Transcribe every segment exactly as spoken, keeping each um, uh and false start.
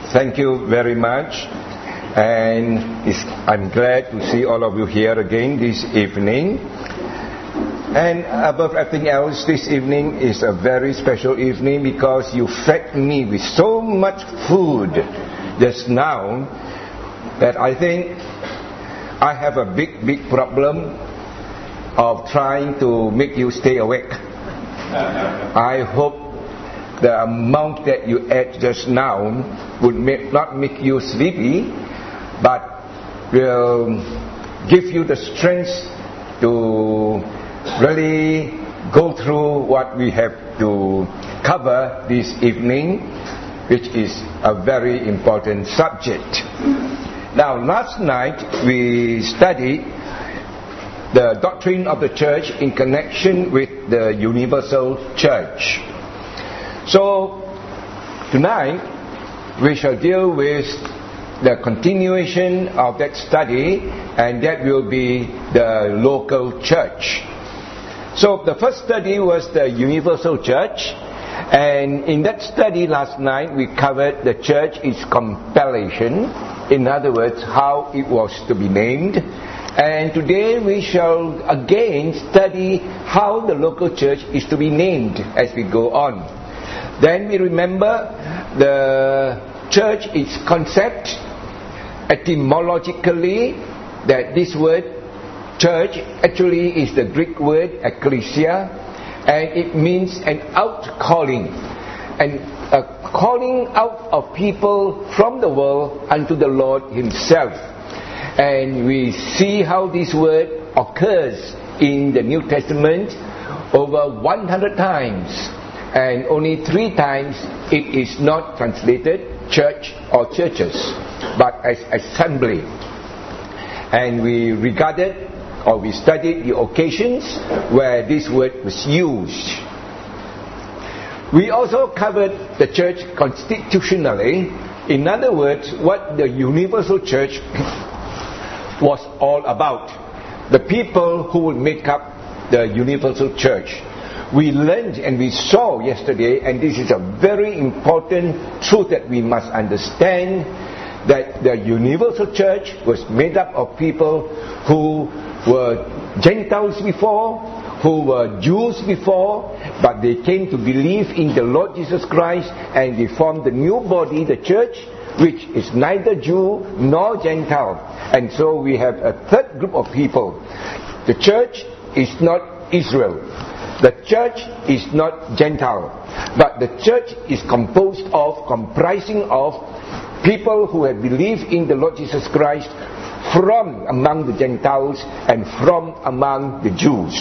Thank you very much, and it's, I'm glad to see all of you here again this evening. And above everything else, this evening is a very special evening because you fed me with so much food just now that I think I have a big, big problem of trying to make you stay awake. I hope the amount that you ate just now would make, not make you sleepy, but will give you the strength to really go through what we have to cover this evening, which is a very important subject. Now, last night we studied the doctrine of the church in connection with the universal church. So, tonight we shall deal with the continuation of that study, and that will be the local church. So the first study was the universal church, and in that study last night we covered the church, its compilation, in other words, how it was to be named. And today we shall again study how the local church is to be named as we go on. Then we remember the church, its concept, etymologically, that this word church actually is the Greek word ecclesia, and it means an outcalling, and a calling out of people from the world unto the Lord Himself. And we see how this word occurs in the New Testament over one hundred times, and only three times it is not translated church or churches, but as assembly. And we regarded or we studied the occasions where this word was used. We also covered the church constitutionally, in other words, what the universal church was all about, the people who would make up the universal church. We learned and we saw yesterday, and this is a very important truth that we must understand, that the universal church was made up of people who were Gentiles before, who were Jews before, but they came to believe in the Lord Jesus Christ, and they formed the new body, the church, which is neither Jew nor Gentile. And so we have a third group of people. The church is not Israel. The church is not Gentile, but the church is composed of, comprising of people who have believed in the Lord Jesus Christ from among the Gentiles and from among the Jews.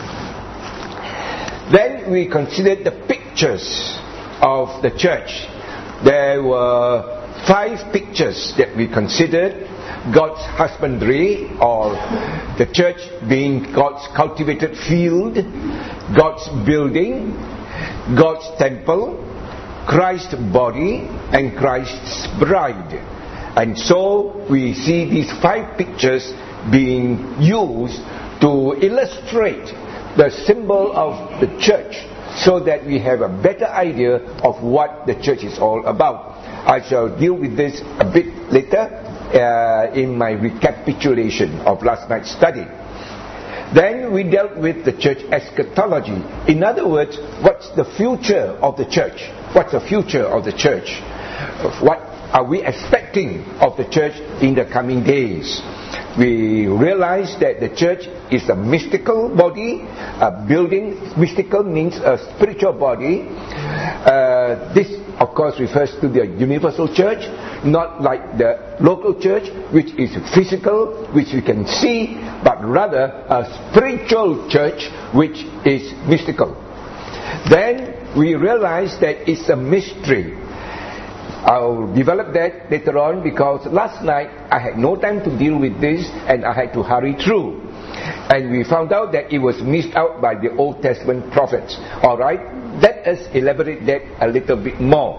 Then we considered the pictures of the church. There were five pictures that we considered: God's husbandry, or the church being God's cultivated field, God's building, God's temple, Christ's body, and Christ's bride. And so we see these five pictures being used to illustrate the symbol of the church, so that we have a better idea of what the church is all about. I shall deal with this a bit later uh, in my recapitulation of last night's study. Then we dealt with the church eschatology. In other words, what's the future of the church? What's the future of the church? What are we expecting of the church in the coming days? We realize that the church is a mystical body, a building. Mystical means a spiritual body. Uh, this, of course, refers to the universal church, not like the local church, which is physical, which we can see, but rather a spiritual church, which is mystical. Then we realize that it's a mystery. I'll develop that later on, because last night I had no time to deal with this and I had to hurry through. And we found out that it was missed out by the Old Testament prophets. Alright, let us elaborate that a little bit more.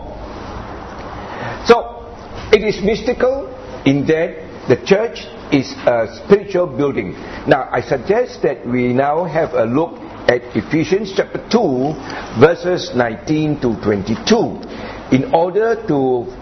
So, it is mystical in that the church is a spiritual building. Now, I suggest that we now have a look at Ephesians chapter two, verses nineteen to twenty-two. In order to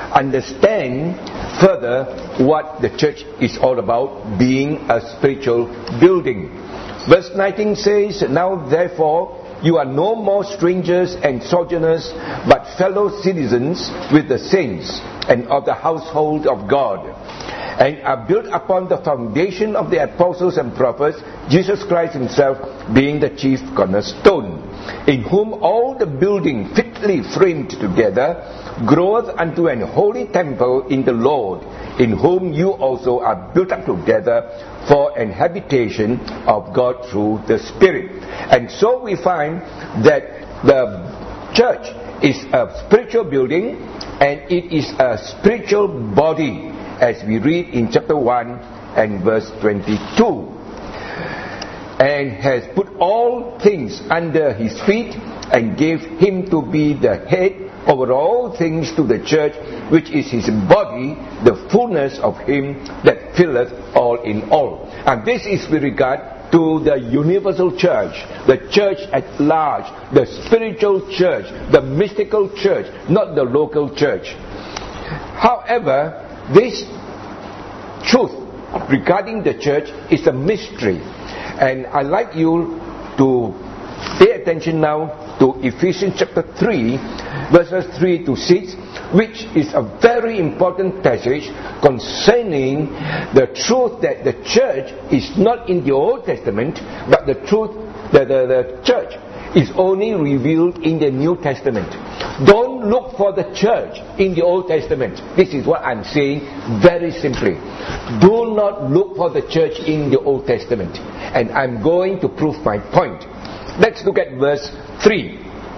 understand further what the church is all about, being a spiritual building. Verse nineteen says, "Now therefore you are no more strangers and sojourners, but fellow citizens with the saints and of the household of God, and are built upon the foundation of the apostles and prophets, Jesus Christ himself being the chief cornerstone, in whom all the building fitly framed together groweth unto an holy temple in the Lord, in whom you also are built up together for an habitation of God through the Spirit." And so we find that the church is a spiritual building, and it is a spiritual body, as we read in chapter one and verse twenty-two. "And has put all things under his feet, and gave him to be the head over all things to the church, which is his body, the fullness of him that filleth all in all." And this is with regard to the universal church, the church at large, the spiritual church, the mystical church, not the local church. However, this truth regarding the church is a mystery, and I'd like you to pay attention now to Ephesians chapter three, verses three to six, which is a very important passage concerning the truth that the church is not in the Old Testament, but the truth that the, the church is only revealed in the New Testament. Don't look for the church in the Old Testament. This is what I'm saying very simply. Do not look for the church in the Old Testament. And I'm going to prove my point. Let's look at verse three.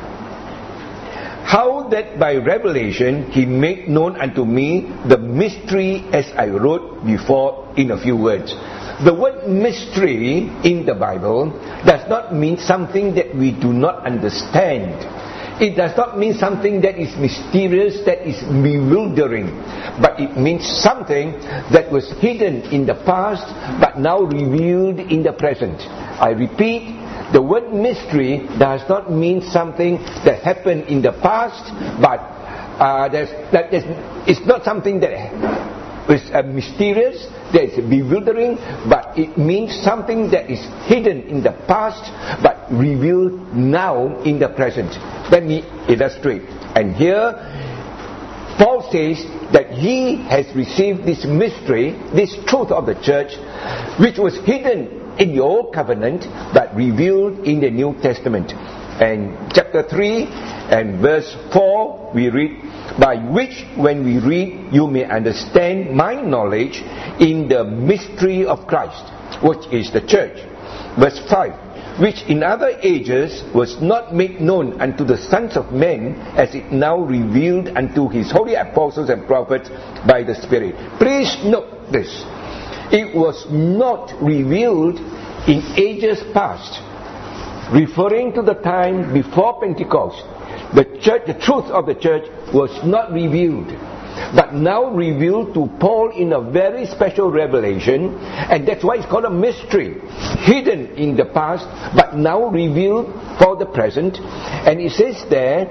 "How that by revelation he made known unto me the mystery, as I wrote before in a few words." The word mystery in the Bible does not mean something that we do not understand. It does not mean something that is mysterious, that is bewildering, but it means something that was hidden in the past but now revealed in the present. I repeat, the word mystery does not mean something that happened in the past, but uh, there's, that there's, it's not something that is uh, mysterious, that is bewildering, but it means something that is hidden in the past but revealed now in the present. Let me illustrate. And here Paul says that he has received this mystery, this truth of the church, which was hidden in the Old Covenant but revealed in the New Testament. And chapter three and verse four we read, "By which when we read you may understand my knowledge in the mystery of Christ," which is the church. Verse five, "which in other ages was not made known unto the sons of men, as it now revealed unto his holy apostles and prophets by the Spirit." Please note this. It was not revealed in ages past, referring to the time before Pentecost. The church, the truth of the church was not revealed, but now revealed to Paul in a very special revelation, and that's why it's called a mystery, hidden in the past but now revealed for the present. And it says there,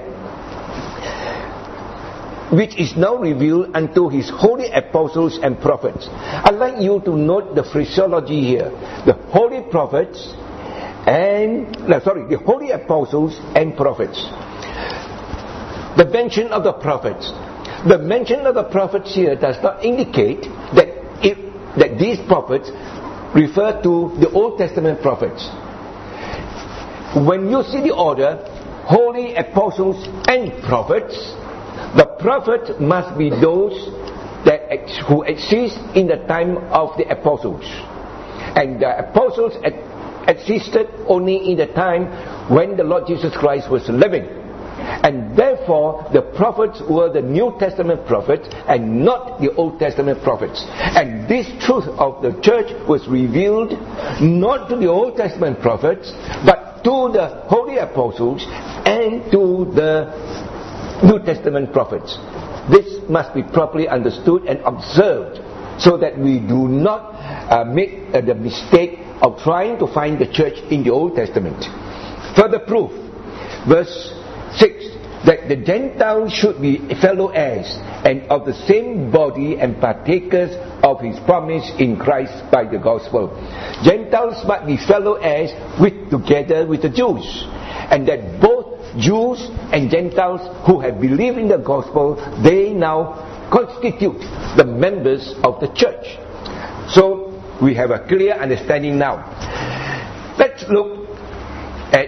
"which is now revealed unto his holy apostles and prophets." I'd like you to note the phraseology here. The holy prophets and, no, sorry, the holy apostles and prophets. The mention of the prophets. The mention of the prophets here does not indicate that if, that these prophets refer to the Old Testament prophets. When you see the order, holy apostles and prophets, the prophet must be those that ex- who exist in the time of the apostles. And the apostles ex- existed only in the time when the Lord Jesus Christ was living. And therefore, the prophets were the New Testament prophets and not the Old Testament prophets. And this truth of the church was revealed not to the Old Testament prophets, but to the holy apostles and to the New Testament prophets. This must be properly understood and observed, so that we do not uh, make uh, the mistake of trying to find the church in the Old Testament. Further proof, verse six, that the Gentiles should be fellow heirs and of the same body and partakers of his promise in Christ by the gospel. Gentiles might be fellow heirs with together with the Jews, and that both Jews and Gentiles who have believed in the gospel, they now constitute the members of the church. So we have a clear understanding now. Let's look at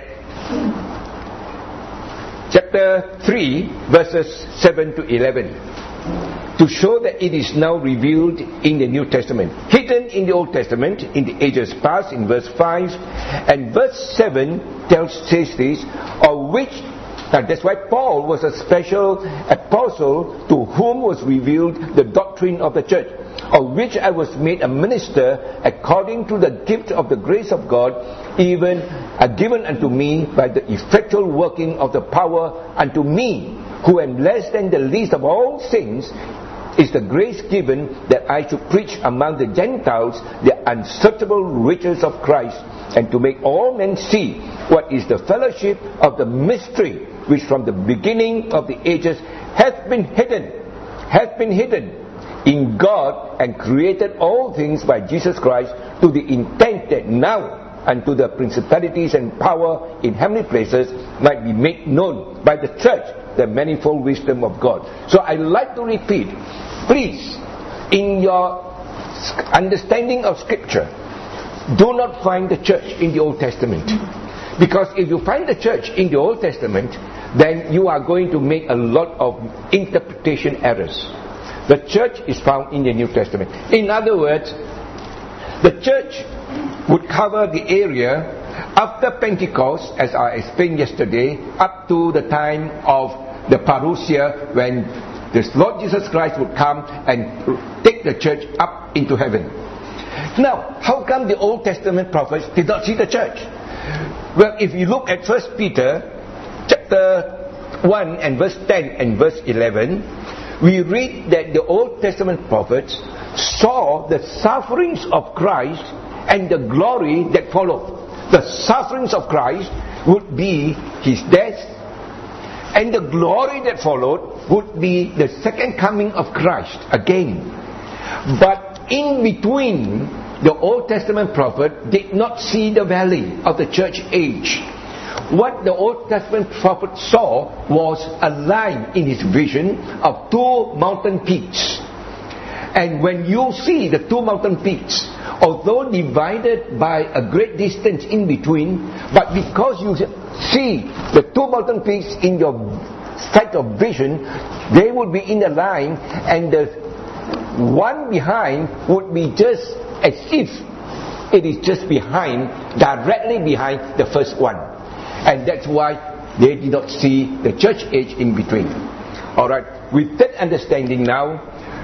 chapter three, verses seven to eleven, to show that it is now revealed in the New Testament. Hidden in the Old Testament, in the ages past, in verse five, and verse seven tells, says this, of which, now that's why Paul was a special apostle to whom was revealed the doctrine of the church, of which I was made a minister according to the gift of the grace of God, even uh, given unto me by the effectual working of the power unto me, who am less than the least of all saints, is the grace given that I should preach among the Gentiles the unsearchable riches of Christ, and to make all men see what is the fellowship of the mystery which from the beginning of the ages hath been hidden, hath been hidden in God, and created all things by Jesus Christ, to the intent that now unto the principalities and power in heavenly places might be made known by the church the manifold wisdom of God. So I like to repeat, please, in your understanding of Scripture, do not find the church in the Old Testament. Because if you find the church in the Old Testament, then you are going to make a lot of interpretation errors. The church is found in the New Testament. In other words, the church would cover the area after Pentecost, as I explained yesterday, up to the time of the parousia, when the Lord Jesus Christ would come and take the church up into heaven. Now, how come the Old Testament prophets did not see the church? Well, if you look at First Peter chapter one and verse ten and verse eleven, we read that the Old Testament prophets saw the sufferings of Christ and the glory that followed. The sufferings of Christ would be his death, and the glory that followed would be the second coming of Christ again. But in between, the Old Testament prophet did not see the valley of the church age. What the Old Testament prophet saw was a line in his vision of two mountain peaks. And when you see the two mountain peaks, although divided by a great distance in between, but because you see the two mountain peaks in your sight of vision, they would be in a line, and the one behind would be just as if it is just behind, directly behind the first one. And that's why they did not see the church age in between. Alright, with that understanding now,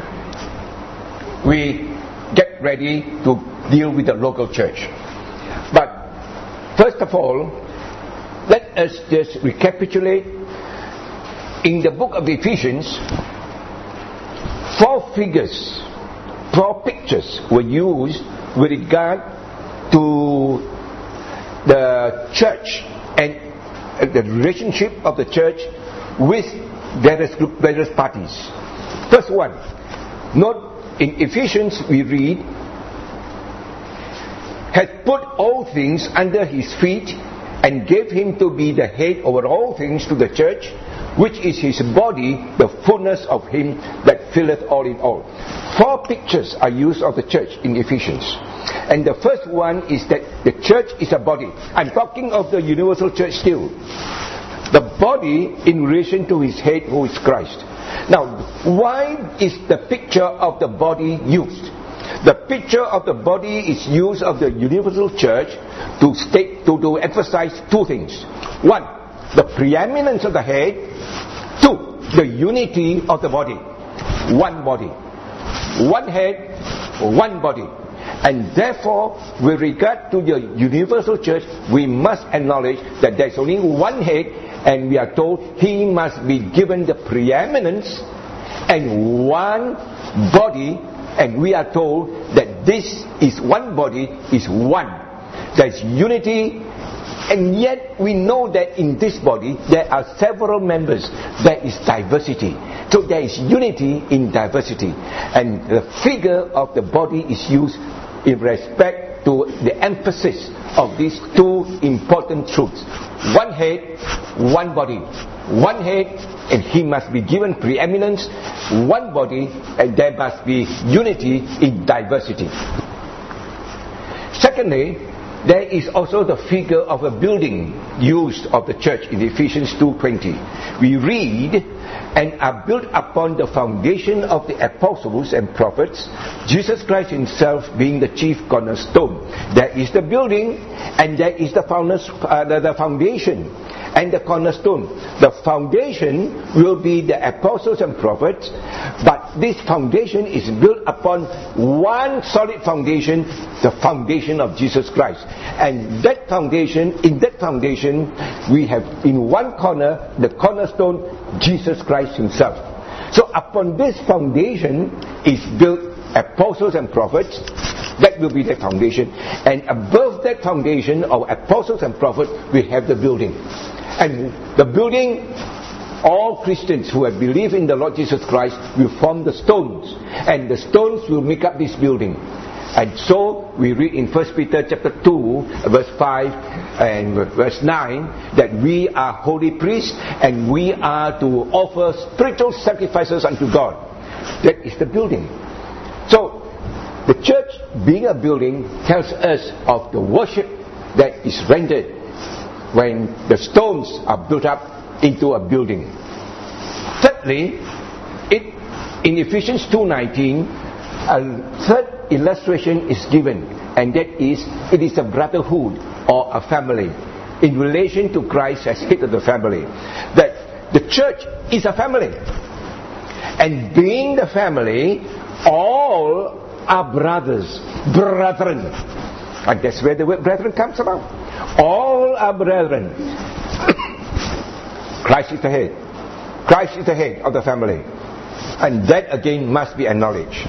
we get ready to deal with the local church. But first of all, let us just recapitulate. In the book of Ephesians, four figures, four pictures were used with regard to the church and the relationship of the church with various, various parties. First one, note in Ephesians we read, hath put all things under his feet, and gave him to be the head over all things to the church, which is his body, the fullness of him that filleth all in all. Four pictures are used of the church in Ephesians. And the first one is that the church is a body. I'm talking of the universal church still. The body in relation to his head, who is Christ. Now, why is the picture of the body used? The picture of the body is used of the universal church to state, to, to emphasize two things. One, the preeminence of the head. Two, the unity of the body. One body. One head, one body. And therefore, with regard to the universal church, we must acknowledge that there is only one head, and we are told he must be given the preeminence, and one body, and we are told that this is one body, is one. There is unity And yet we know that in this body there are several members. There is diversity. So there is unity in diversity. And the figure of the body is used in respect to the emphasis of these two important truths. One head, one body. One head, and he must be given preeminence. One body, and there must be unity in diversity. Secondly, there is also the figure of a building used of the church in Ephesians two twenty. We read, and are built upon the foundation of the apostles and prophets, Jesus Christ himself being the chief cornerstone. There is the building, and there is the, founders, uh, the, the foundation and the cornerstone. The foundation will be the apostles and prophets, but this foundation is built upon one solid foundation, the foundation of Jesus Christ. And that foundation, in that foundation, we have in one corner the cornerstone, Jesus Christ himself. So upon this foundation is built apostles and prophets. That will be the foundation. And above that foundation of apostles and prophets, we have the building. And the building, all Christians who have believed in the Lord Jesus Christ will form the stones. And the stones will make up this building. And so we read in First Peter chapter two, verse five and verse nine, that we are holy priests and we are to offer spiritual sacrifices unto God. That is the building. So the church, being a building, tells us of the worship that is rendered when the stones are built up into a building. Thirdly, it, in Ephesians two nineteen, a third illustration is given, and that is, it is a brotherhood or a family in relation to Christ as head of the family. That the church is a family, and being the family, all are brothers, brethren, and that's where the word brethren comes about. All are brethren. Christ is the head. Christ is the head of the family, and that again must be acknowledged.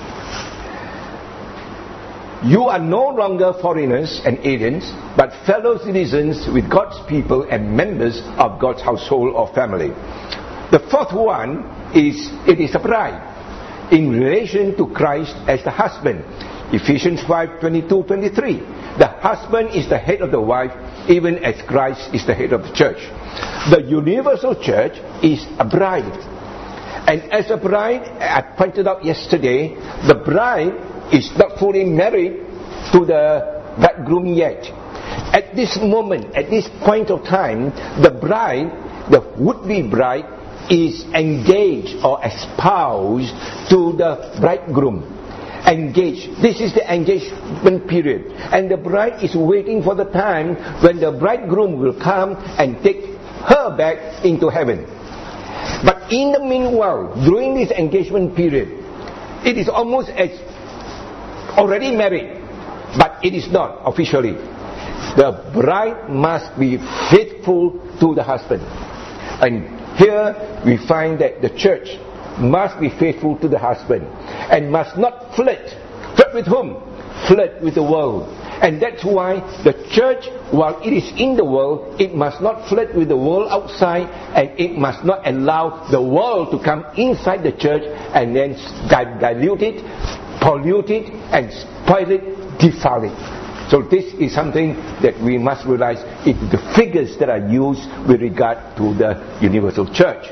You are no longer foreigners and aliens, but fellow citizens with God's people and members of God's household or family. The fourth one is, it is a bride in relation to Christ as the husband. Ephesians five twenty-two to twenty-three. The husband is the head of the wife, even as Christ is the head of the church. The universal church is a bride. And as a bride, I pointed out yesterday, the bride is not fully married to the bridegroom yet. At this moment, at this point of time, the bride, the would-be bride, is engaged or espoused to the bridegroom. Engaged. This is the engagement period. And the bride is waiting for the time when the bridegroom will come and take her back into heaven. But in the meanwhile, during this engagement period, it is almost as already married, but it is not officially. The bride must be faithful to the husband. And here we find that the church must be faithful to the husband and must not flirt. Flirt with whom? Flirt with the world. And that's why the church, while it is in the world, it must not flirt with the world outside, and it must not allow the world to come inside the church and then dilute it, pollute it, and spoil it, defile it. So this is something that we must realize in the figures that are used with regard to the universal church.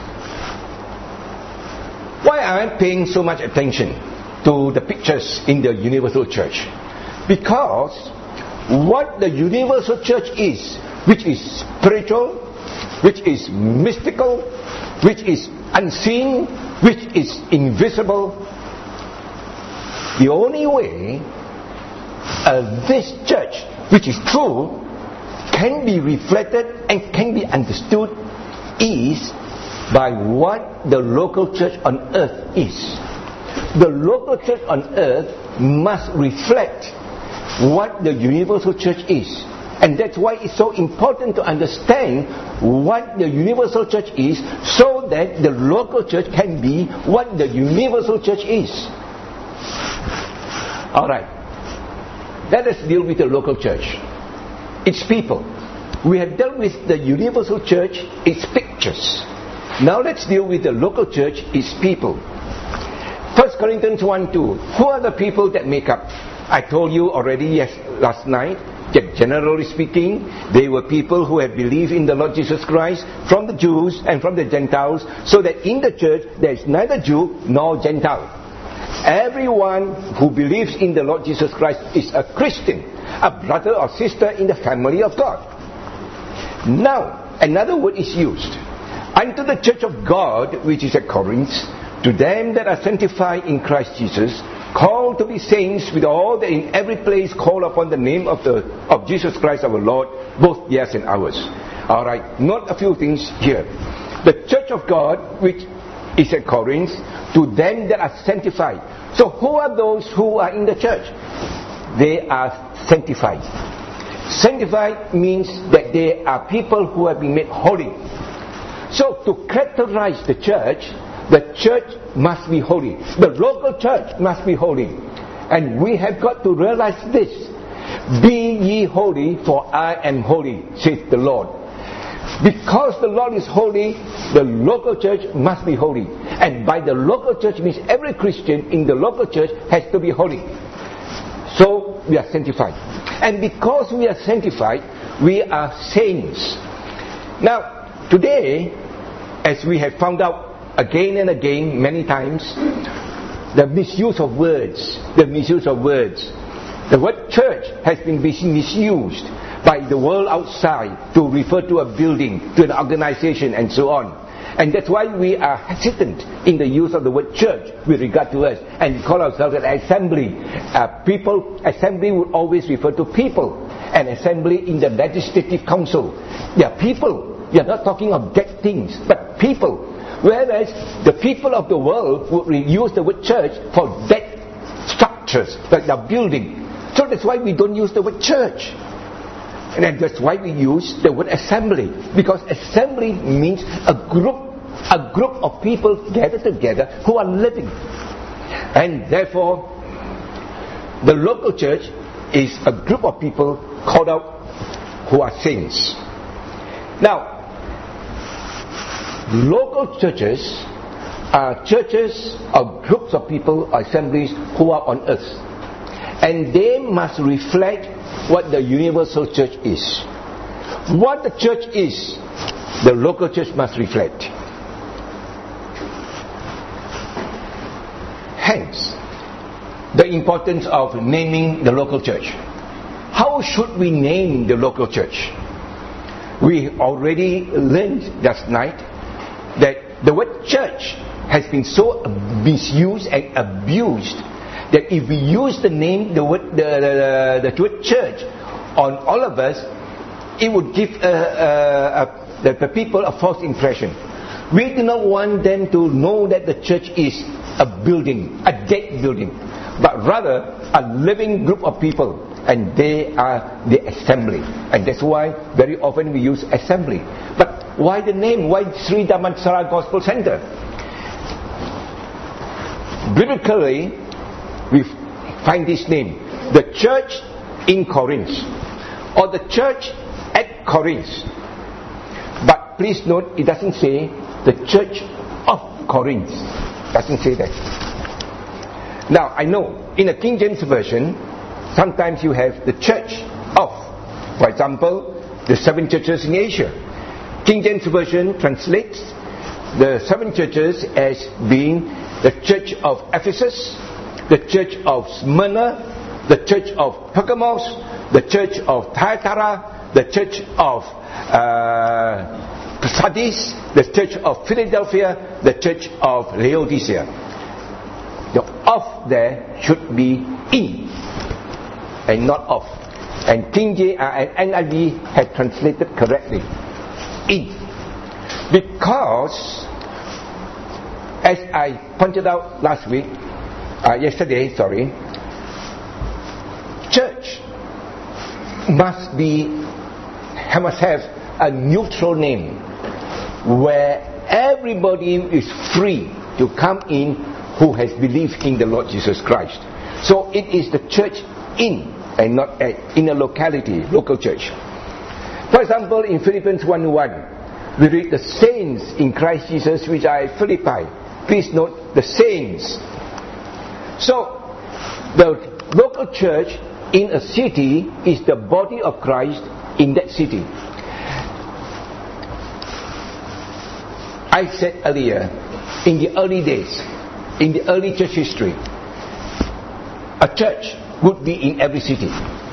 Why am I paying so much attention to the pictures in the universal church? Because what the universal church is, which is spiritual, which is mystical, which is unseen, which is invisible, the only way uh, this church, which is true, can be reflected and can be understood is by what the local church on earth is. The local church on earth must reflect what the universal church is. And that's why it's so important to understand what the universal church is, so that the local church can be what the universal church is. Alright, let us deal with the local church. Its people. We have dealt with the universal church, its pictures. Now let's deal with the local church, its people. First Corinthians one two. Who are the people that make up? I told you already yes, last night that generally speaking, they were people who have believed in the Lord Jesus Christ from the Jews and from the Gentiles, so that in the church there is neither Jew nor Gentile. Everyone who believes in the Lord Jesus Christ is a Christian, a brother or sister in the family of God. Now, another word is used. Unto the church of God, which is at Corinth, to them that are sanctified in Christ Jesus, called to be saints, with all that in every place call upon the name of the of Jesus Christ our Lord, both theirs and ours. Alright, note a few things here. The church of God, which is at Corinth, to them that are sanctified. So who are those who are in the church? They are sanctified. Sanctified means that they are people who have been made holy. So to characterize the church, the church must be holy. The local church must be holy. And we have got to realize this. Be ye holy, for I am holy, says the Lord. Because the Lord is holy, the local church must be holy. And by the local church means every Christian in the local church has to be holy. So we are sanctified. And because we are sanctified, we are saints. Now, today, as we have found out again and again, many times, the misuse of words, the misuse of words. The word church has been misused by the world outside to refer to a building, to an organization, and so on. And that's why we are hesitant in the use of the word church with regard to us, and call ourselves an assembly. Uh, people, assembly would always refer to people. An assembly in the legislative council. They are people. We are not talking of dead things, but people. Whereas the people of the world would use the word church for dead structures, like the building. So that's why we don't use the word church. And then that's why we use the word assembly. Because assembly means a group, a group of people gathered together who are living. And therefore, the local church is a group of people called out who are saints. Now, local churches are churches or groups of people or assemblies who are on earth. And they must reflect what the universal church is. What the church is, the local church must reflect. Hence, the importance of naming the local church. How should we name the local church? We already learned last night that the word church has been so misused and abused that if we use the name, the word, the, the, the word church on all of us, it would give uh, uh, uh, the, the people a false impression. We do not want them to know that the church is a building, a dead building, but rather a living group of people, and they are the assembly. And that's why very often we use assembly. But why the name? Why Sri Damansara Gospel Center? Biblically, we find this name, the church in Corinth, or the church at Corinth. But please note, it doesn't say the church of Corinth. It doesn't say that. Now, I know, in a King James Version, sometimes you have the church of. For example, the seven churches in Asia. King James Version translates the seven churches as being the church of Ephesus, the church of Smyrna, the church of Pergamos, the church of Thyatira, the church of uh, Sardis, the church of Philadelphia, the church of Laodicea. The of there should be in and not of. And King James and N I V had translated correctly. In. Because, as I pointed out last week, Uh, yesterday, sorry, church must be, must have a neutral name where everybody is free to come in who has believed in the Lord Jesus Christ. So it is the church in and not at, in a locality, local church. For example, in Philippians one one, we read the saints in Christ Jesus which are at Philippi. Please note the saints. So, the local church in a city is the body of Christ in that city. I said earlier, in the early days, in the early church history, a church would be in every city,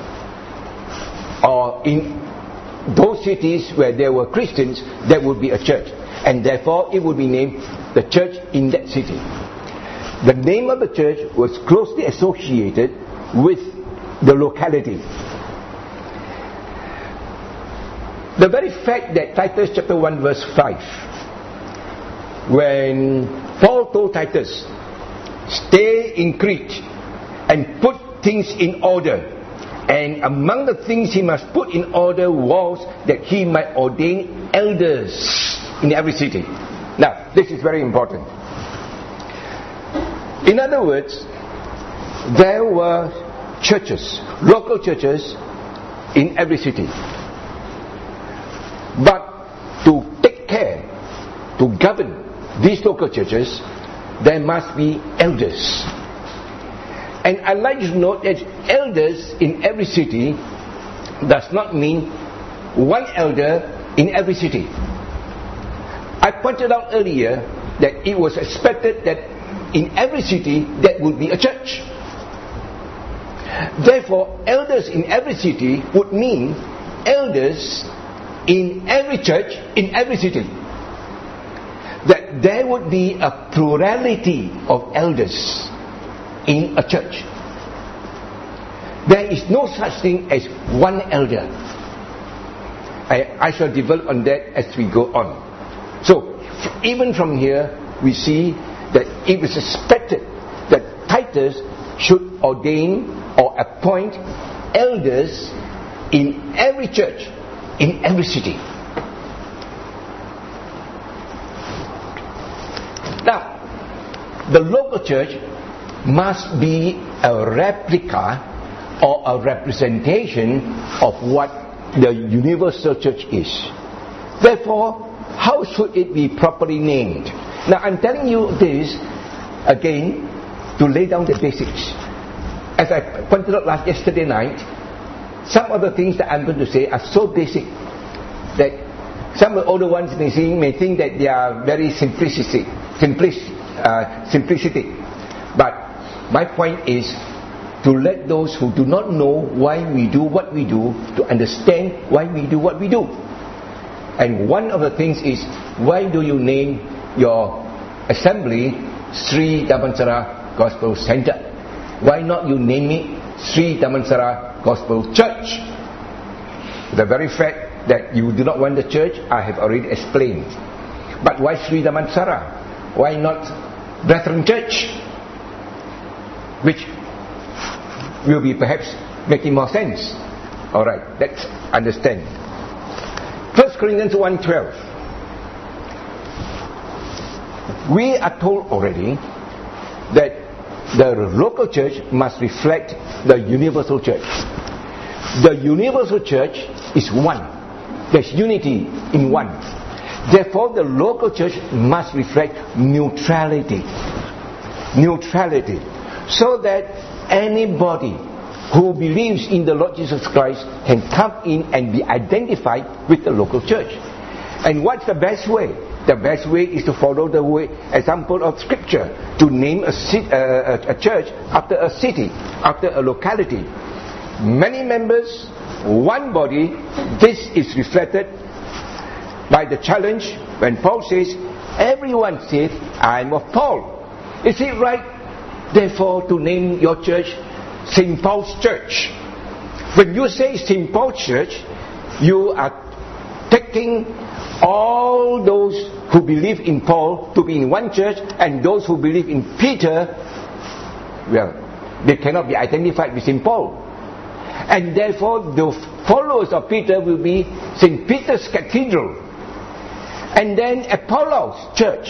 or in those cities where there were Christians, there would be a church, and therefore it would be named the church in that city. The name of the church was closely associated with the locality. The very fact that Titus chapter one verse five, when Paul told Titus, stay in Crete and put things in order, and among the things he must put in order was that he might ordain elders in every city. Now, this is very important. In other words, there were churches, local churches in every city. But to take care, to govern these local churches, there must be elders. And I'd like you to note that elders in every city does not mean one elder in every city. I pointed out earlier that it was expected that in every city there would be a church. Therefore, elders in every city would mean elders in every church in every city. That there would be a plurality of elders in a church. There is no such thing as one elder. I, I shall develop on that as we go on. So, f- even from here, we see that it was expected that Titus should ordain or appoint elders in every church, in every city. Now, the local church must be a replica or a representation of what the universal church is. Therefore, how should it be properly named? Now, I'm telling you this again to lay down the basics. As I pointed out last yesterday night, some of the things that I'm going to say are so basic that some of the older ones may think, may think that they are very simplistic, simplic, uh, simplicity. But my point is to let those who do not know why we do what we do to understand why we do what we do. And one of the things is, why do you name your assembly Sri Damansara Gospel Center? Why not you name it Sri Damansara Gospel Church? The very fact that you do not want the church, I have already explained. But why Sri Damansara? Why not Brethren Church? Which will be perhaps making more sense. Alright, let's understand. First Corinthians one twelve. We are told already that the local church must reflect the universal church. The universal church is one. There's unity in one. Therefore, the local church must reflect neutrality. Neutrality. So that anybody who believes in the Lord Jesus Christ can come in and be identified with the local church. And what's the best way? The best way is to follow the way, example of Scripture, to name a, city, uh, a church after a city, after a locality. Many members, one body. This is reflected by the challenge when Paul says, everyone says, I'm of Paul. Is it right, therefore, to name your church Saint Paul's Church? When you say Saint Paul's Church, you are taking all those who believe in Paul to be in one church, and those who believe in Peter, well, they cannot be identified with Saint Paul. And therefore, the followers of Peter will be Saint Peter's Cathedral, and then Apollos Church.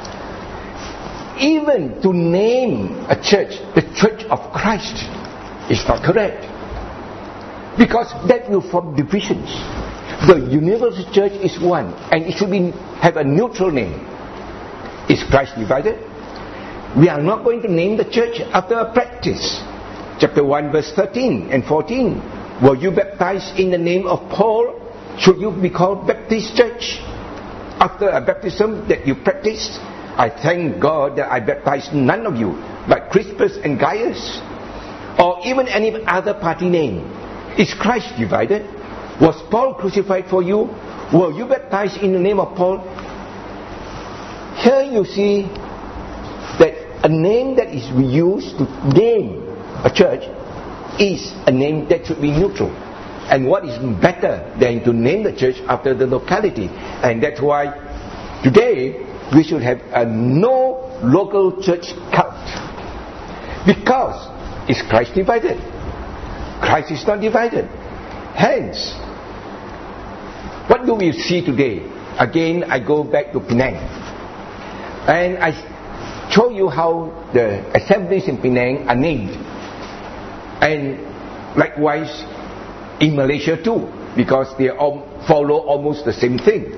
Even to name a church the Church of Christ is not correct, because that will form divisions. The universal church is one, and it should be, have a neutral name. Is Christ divided? We are not going to name the church after a practice. Chapter one, verse thirteen and fourteen. Were you baptized in the name of Paul? Should you be called Baptist Church? After a baptism that you practiced? I thank God that I baptized none of you, but Crispus and Gaius. Or even any other party name. Is Christ divided? Was Paul crucified for you? Were you baptized in the name of Paul? Here you see that a name that is used to name a church is a name that should be neutral. And what is better than to name the church after the locality? And that's why today we should have a no local church cult. Because is Christ divided? Christ is not divided. Hence, what do we see today? Again, I go back to Penang. And I show you how the assemblies in Penang are named. And likewise in Malaysia too, because they all follow almost the same thing.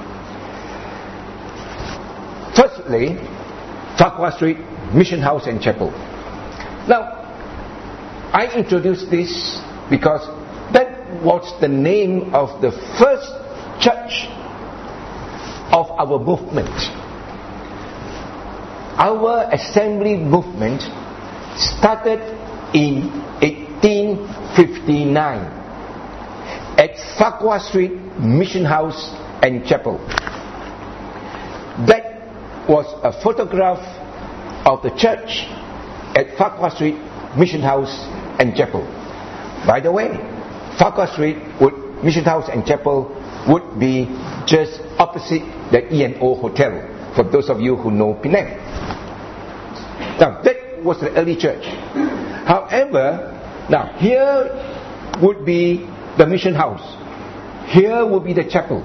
Firstly, Farquhar Street Mission House and Chapel. Now, I introduced this because that was the name of the first church of our movement. Our assembly movement started in eighteen fifty-nine at Farquhar Street Mission House and Chapel. That was a photograph of the church at Farquhar Street Mission House and Chapel. By the way, Farquhar Street would, Mission House and Chapel would be just opposite the E and O Hotel, for those of you who know Penang. Now, that was the early church. However, now here would be the mission house. Here would be the chapel.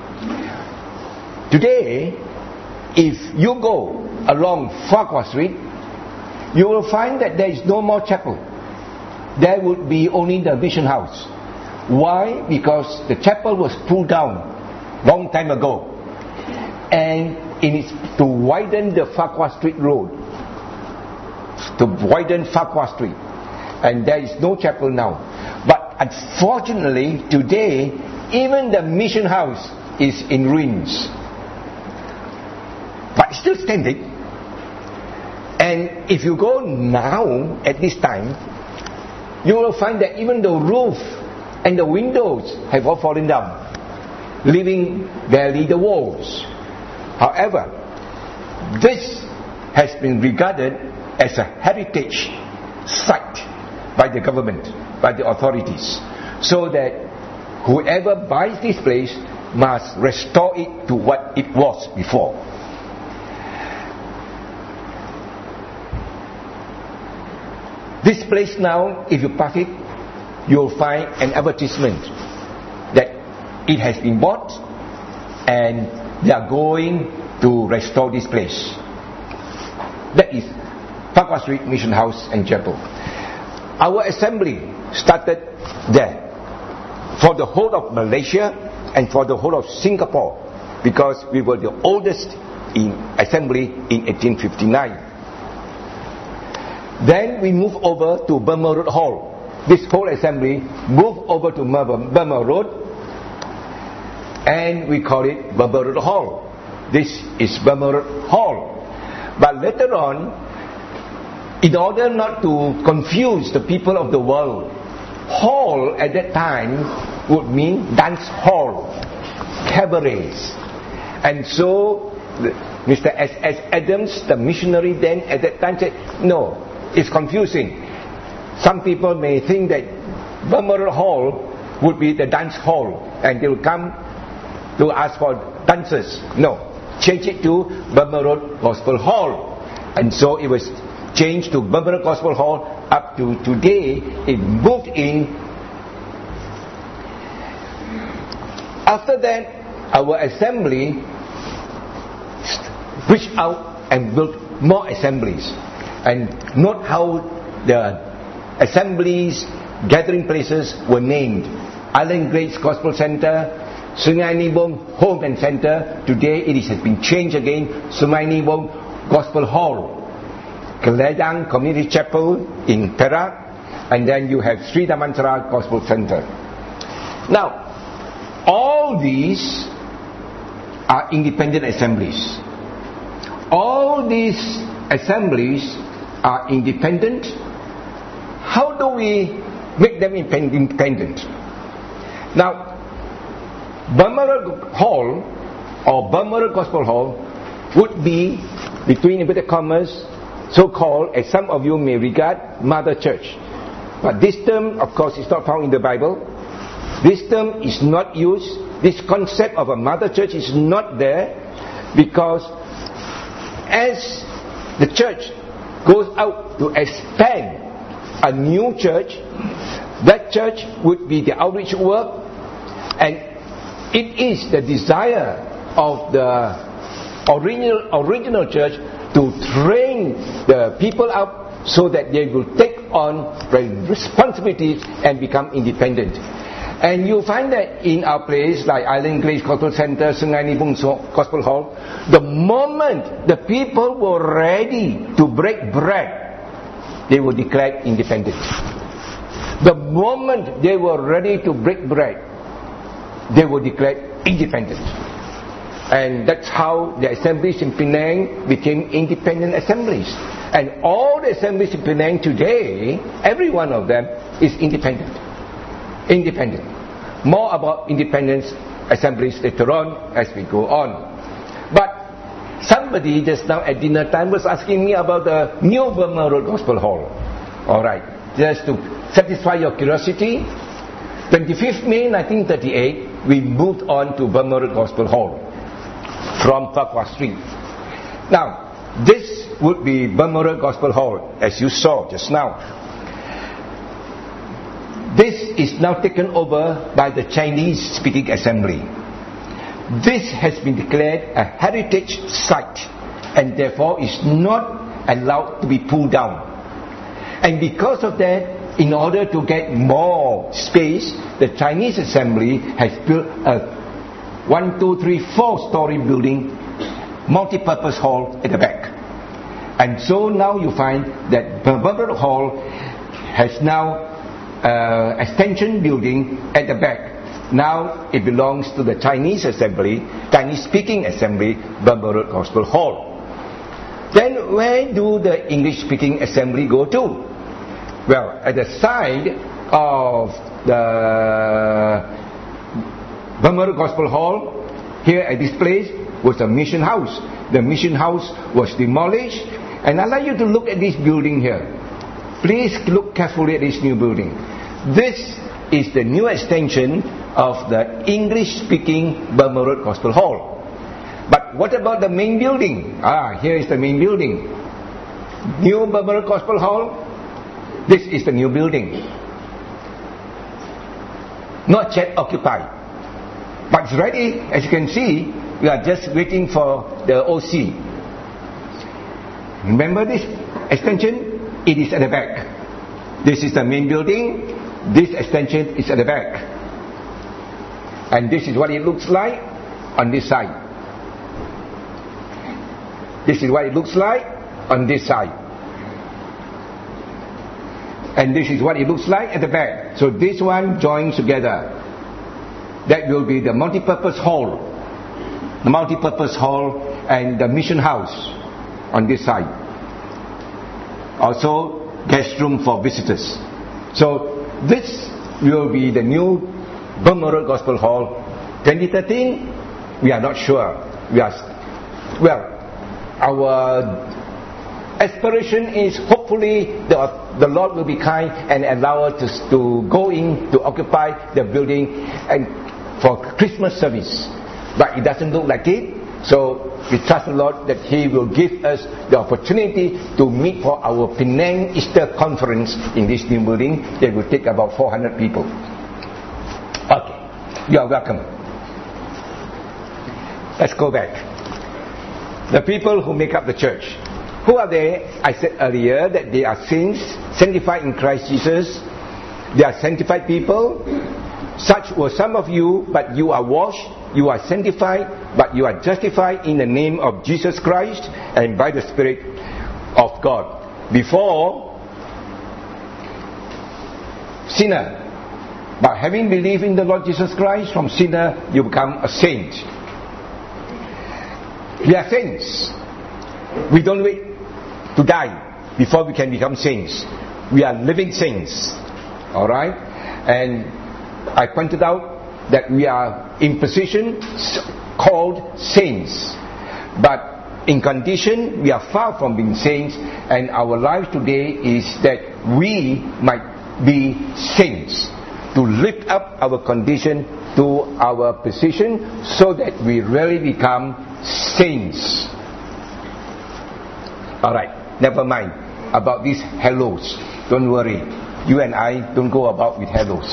Today, if you go along Farquhar Street, you will find that there is no more chapel. There would be only the mission house. Why? Because the chapel was pulled down long time ago, and it is to widen the Farquhar Street Road, to widen Farquhar Street, and there is no chapel now. But unfortunately, today, even the mission house is in ruins, but still standing. And if you go now, at this time, you will find that even the roof and the windows have all fallen down, leaving barely the walls. However, this has been regarded as a heritage site by the government, by the authorities, so that whoever buys this place must restore it to what it was before. This place now, if you pass it, you'll find an advertisement that it has been bought and they are going to restore this place. That is Farquhar Street Mission House and Chapel. Our assembly started there for the whole of Malaysia and for the whole of Singapore, because we were the oldest in assembly in eighteen fifty-nine. Then we moved over to Burma Road Hall. This whole assembly moved over to Burma Road, and we call it Burma Road Hall. This is Burma Road Hall. But later on, in order not to confuse the people of the world, hall at that time would mean dance hall, cabarets. And so Mister S S Adams, the missionary then at that time, said, no, it's confusing. Some people may think that Burma Road Hall would be the dance hall, and they will come to ask for dancers. No, change it to Burma Road Gospel Hall. And so it was changed to Burma Road Gospel Hall. Up to today, it moved in. After that, our assembly reached out and built more assemblies. And note how the assemblies, gathering places were named. Island Grace Gospel Center, Sungai Nibong Home and Center. Today it is, has been changed again, Sungai Nibong Gospel Hall. Kelayang Community Chapel in Perak, and then you have Sri Damansara Gospel Center. Now, all these are independent assemblies. All these assemblies are independent. How do we make them independent? Now, Burmara Hall or Burmara Gospel Hall would be, between inverted commas, so-called, as some of you may regard, Mother Church. But this term, of course, is not found in the Bible. This term is not used. This concept of a Mother Church is not there, because as the church goes out to expand a new church, that church would be the outreach work, and it is the desire of the original, original church to train the people up so that they will take on responsibilities and become independent. And you find that in our place like Island Grace Gospel Center, Sungai Nibong Gospel Hall, the moment the people were ready to break bread, they were declared independent. The moment they were ready to break bread, they were declared independent. And that's how the assemblies in Penang became independent assemblies. And all the assemblies in Penang today, every one of them is independent. Independent. More about independence assemblies later on as we go on. But somebody just now at dinner time was asking me about the new Burma Road Gospel Hall. Alright, just to satisfy your curiosity, twenty-fifth May nineteen thirty-eight, we moved on to Burma Road Gospel Hall from Farquhar Street. Now, this would be Burma Road Gospel Hall, as you saw just now. This is now taken over by the Chinese-speaking assembly. This has been declared a heritage site, and therefore is not allowed to be pulled down. And because of that, in order to get more space, the Chinese assembly has built a one, two, three, four story building, multi-purpose hall at the back. And so now you find that Burma Hall has now uh, extension building at the back. Now it belongs to the Chinese assembly, Chinese speaking assembly, Burma Gospel Hall. Then where do the English speaking assembly go to? Well, at the side of the Burma Gospel Hall, here at this place, was a mission house. The mission house was demolished, and I'd like you to look at this building here. Please look carefully at this new building. This is the new extension of the English-speaking Burma Road Gospel Hall. But what about the main building? Ah, here is the main building. New Burma Road Gospel Hall. This is the new building. Not yet occupied. But it's ready, as you can see. We are just waiting for the O C. Remember this extension? It is at the back. This is the main building. This extension is at the back. And this is what it looks like on this side. This is what it looks like on this side. And this is what it looks like at the back. So this one joins together. That will be the multi-purpose hall. The multi-purpose hall and the mission house on this side. Also, guest room for visitors. So, this will be the new Burma Road Gospel Hall. twenty thirteen, we are not sure. We are, well, our aspiration is hopefully the, the Lord will be kind and allow us to, to go in to occupy the building and for Christmas service. But it doesn't look like it. So we trust the Lord that He will give us the opportunity to meet for our Penang Easter conference in this new building. That will take about four hundred people. Okay, you are welcome. Let's go back. The people who make up the church. Who are they? I said earlier that they are saints, sanctified in Christ Jesus. They are sanctified people. Such were some of you, but you are washed, you are sanctified, but you are justified in the name of Jesus Christ and by the Spirit of God. Before, sinner. But having believed in the Lord Jesus Christ, from sinner you become a saint. We are saints. We don't wait to die before we can become saints. We are living saints. Alright? And I pointed out that we are in position called saints. But in condition, we are far from being saints, and our life today is that we might be saints, to lift up our condition to our position so that we really become saints. Alright, never mind about these hellos. Don't worry, you and I don't go about with hellos.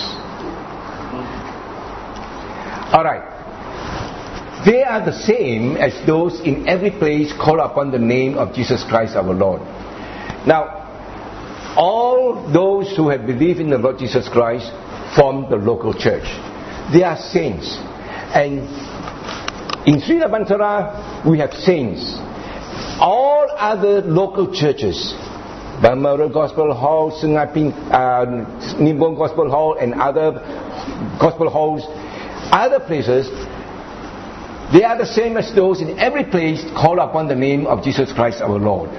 Alright, they are the same as those in every place call upon the name of Jesus Christ our Lord. Now, all those who have believed in the Lord Jesus Christ form the local church. They are saints. And in Sri Labantara, we have saints. All other local churches, Balmoral Gospel Hall, Sungai Ping, uh, Nimbong Gospel Hall, and other gospel halls, other places, they are the same as those in every place call upon the name of Jesus Christ our Lord.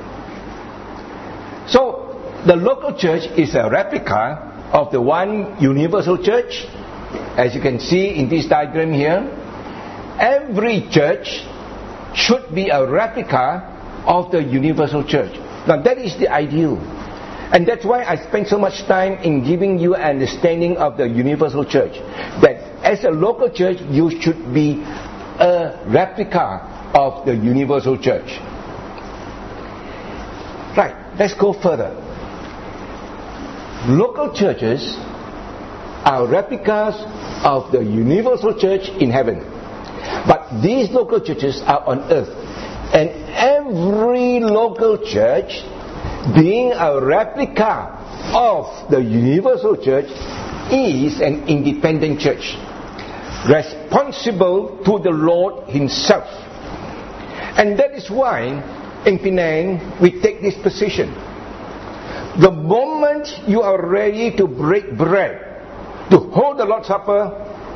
So, the local church is a replica of the one universal church. As you can see in this diagram here, every church should be a replica of the universal church. Now that is the ideal, and that's why I spend so much time in giving you an understanding of the universal church, that as a local church you should be a replica of the universal church. Right, let's go further. Local churches are replicas of the universal church in heaven. But these local churches are on earth. And every local church, being a replica of the universal church, is an independent church, responsible to the Lord Himself. And that is why in Penang we take this position. The moment you are ready to break bread, to hold the Lord's Supper,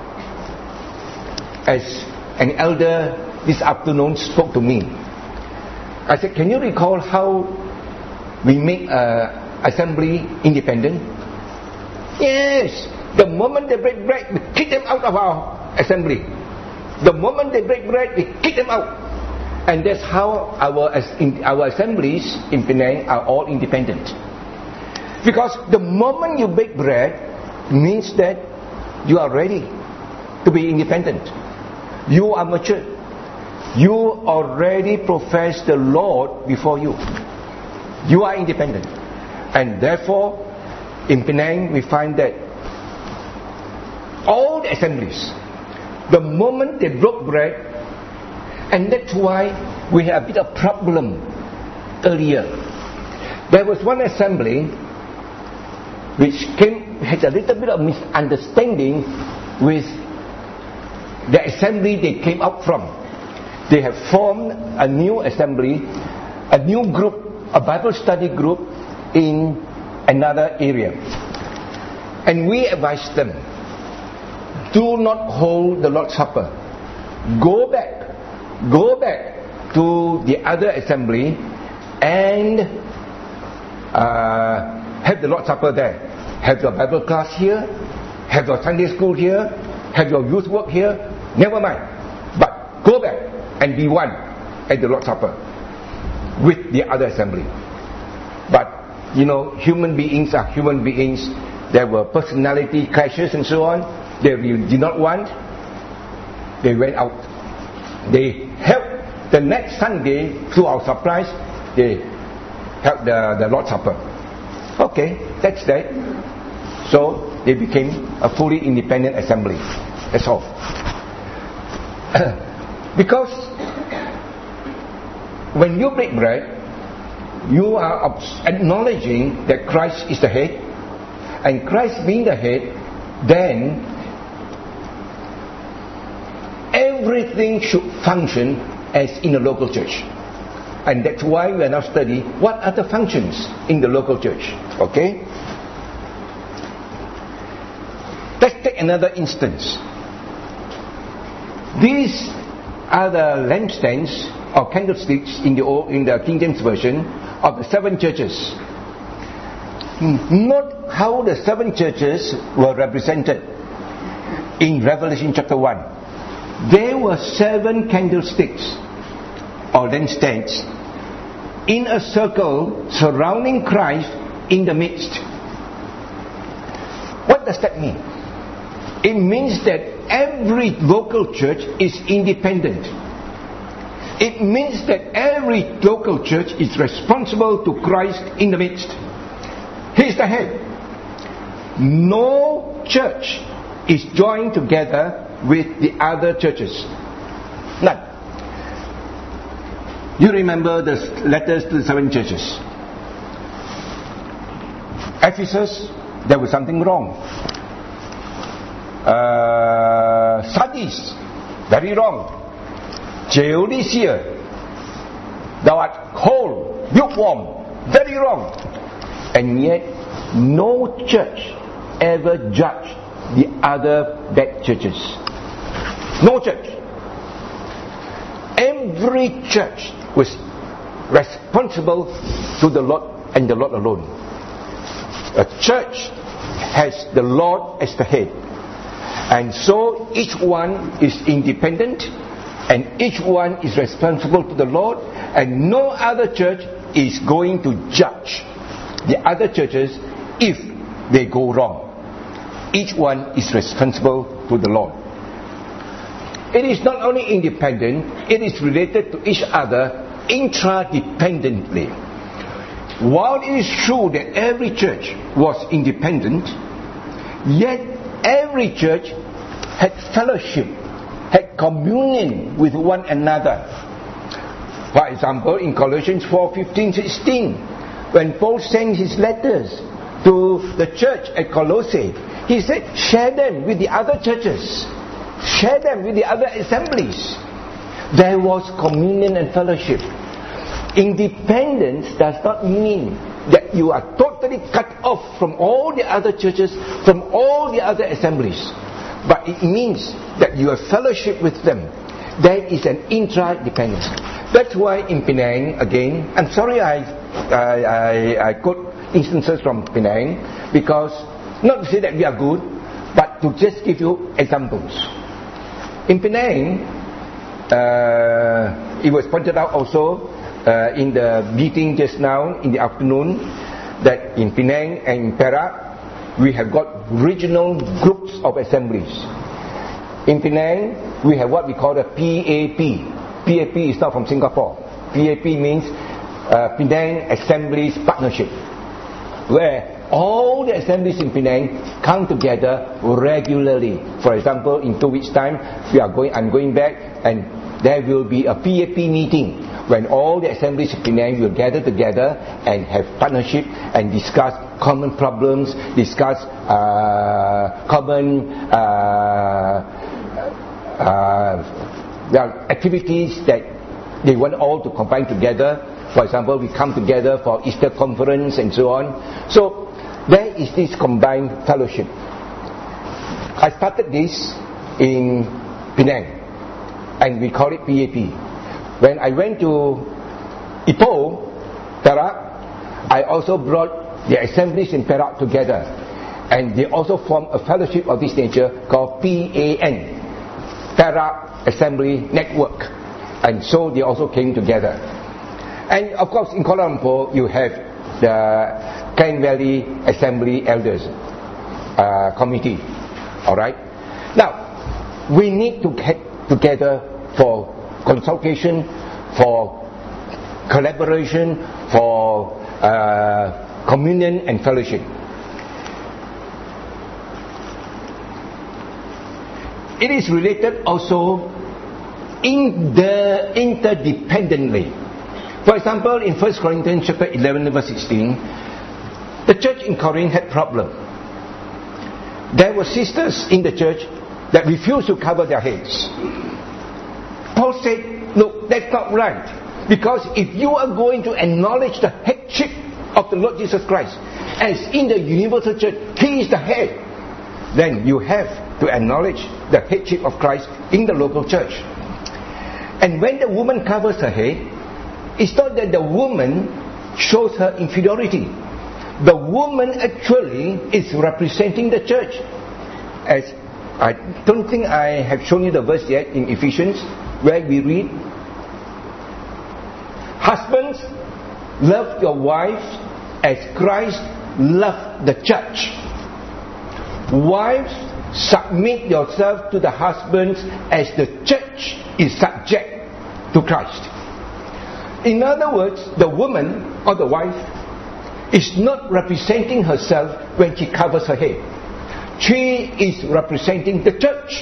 as an elder this afternoon spoke to me, I said, can you recall how we make uh, assembly independent? Yes. The moment they break bread, we kick them out of our assembly. The moment they break bread, we kick them out. And that's how our, our assemblies in Penang are all independent. Because the moment you bake bread means that you are ready to be independent. You are mature. You already profess the Lord before you. You are independent. And therefore, in Penang, we find that all the assemblies, the moment they broke bread, and that's why we had a bit of problem earlier. There was one assembly which came had a little bit of misunderstanding with the assembly they came out from. They have formed a new assembly, a new group, a Bible study group in another area. And we advised them, do not hold the Lord's Supper. Go back, go back to the other assembly and uh, have the Lord's Supper there. Have your Bible class here, have your Sunday school here, have your youth work here, never mind. But go back and be one at the Lord's Supper with the other assembly. But, you know, human beings are human beings. There were personality clashes and so on. They did not want. They went out. They helped the next Sunday through our supplies. They helped the, the Lord's Supper. Okay, that's that. So they became a fully independent assembly. That's all. Because when you break bread, you are acknowledging that Christ is the head, and Christ being the head, then everything should function as in a local church. And that's why we are now studying what are the functions in the local church. Okay? Let's take another instance. These are the lampstands or candlesticks in the old, in the King James Version of the seven churches. Note how the seven churches were represented in Revelation chapter one. There were seven candlesticks or lampstands in a circle surrounding Christ in the midst. What does that mean? It means that every local church is independent. It means that every local church is responsible to Christ in the midst. He is the head. No church is joined together with the other churches. None. You remember the letters to the seven churches. Ephesus, there was something wrong. Uh, Sardis, very wrong. Laodicea, thou art cold, lukewarm, very wrong. And yet, no church ever judged the other bad churches. No church. Every church was responsible to the Lord and the Lord alone. A church has the Lord as the head. And so each one is independent and each one is responsible to the Lord, and no other church is going to judge the other churches if they go wrong. Each one is responsible to the Lord. It is not only independent, it is related to each other intradependently. While it is true that every church was independent, yet every church had fellowship, had communion with one another. For example, in Colossians four fifteen sixteen, when Paul sent his letters to the church at Colossae, he said, share them with the other churches. Share them with the other assemblies. There was communion and fellowship. Independence does not mean that you are totally cut off from all the other churches, from all the other assemblies. But it means that you have fellowship with them. There is an interdependence. That's why in Penang, again, I'm sorry I, I, I, I quote instances from Penang, because not to say that we are good, but to just give you examples. In Penang, uh, it was pointed out also uh, in the meeting just now in the afternoon that in Penang and in Perak we have got regional groups of assemblies. In Penang we have what we call the P A P. P A P is not from Singapore. P A P means uh, Penang Assemblies Partnership, where all the assemblies in Penang come together regularly. For example, in two weeks' time, we are going. I'm going back, and there will be a P A P meeting when all the assemblies in Penang will gather together and have partnership and discuss common problems, discuss uh, common uh, uh, well, activities that they want all to combine together. For example, we come together for Easter conference and so on. So there is this combined fellowship. I started this in Penang, and we call it P A P. When I went to Ipoh, Perak, I also brought the assemblies in Perak together, and they also formed a fellowship of this nature called P A N, Perak Assembly Network, and so they also came together. And of course in Kuala Lumpur you have the Klang Valley Assembly Elders uh, Committee. Alright? Now, we need to get together for consultation, for collaboration, for uh, communion and fellowship. It is related also in the interdependently. For example, in First Corinthians chapter eleven verse sixteen, the church in Corinth had problem. There were sisters in the church that refused to cover their heads. Paul said, look, that's not right. Because if you are going to acknowledge the headship of the Lord Jesus Christ, as in the universal church, He is the head, then you have to acknowledge the headship of Christ in the local church. And when the woman covers her head, it's not that the woman shows her inferiority. The woman actually is representing the church. As I don't think I have shown you the verse yet in Ephesians, where we read, husbands, love your wives as Christ loved the church. Wives, submit yourself to the husbands as the church is subject to Christ. In other words, the woman or the wife is not representing herself when she covers her head. She is representing the church.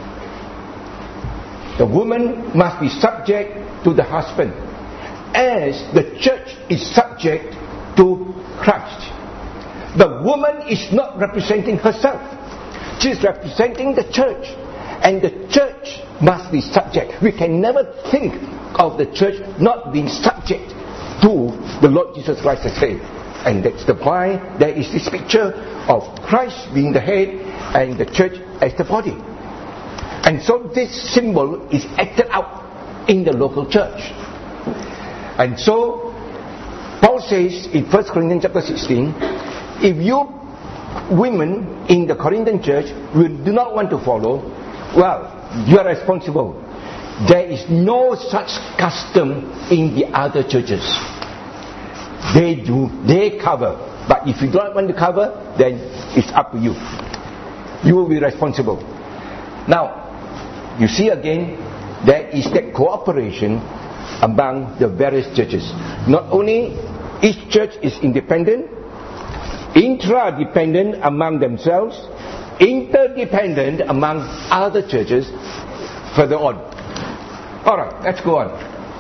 The woman must be subject to the husband, as the church is subject to Christ. The woman is not representing herself. She is representing the church, and the church must be subject. We can never think of the church not being subject to the Lord Jesus Christ as head. And that's the why there is this picture of Christ being the head and the church as the body. And so this symbol is acted out in the local church. And so Paul says in First Corinthians chapter sixteen, if you women in the Corinthian church will do not want to follow, well, you are responsible. There is no such custom in the other churches. They do, they cover. But if you don't want to cover, then it's up to you. You will be responsible. Now, you see again, there is that cooperation among the various churches. Not only each church is independent, intra-dependent among themselves, interdependent among other churches. Further on. Alright, let's go on.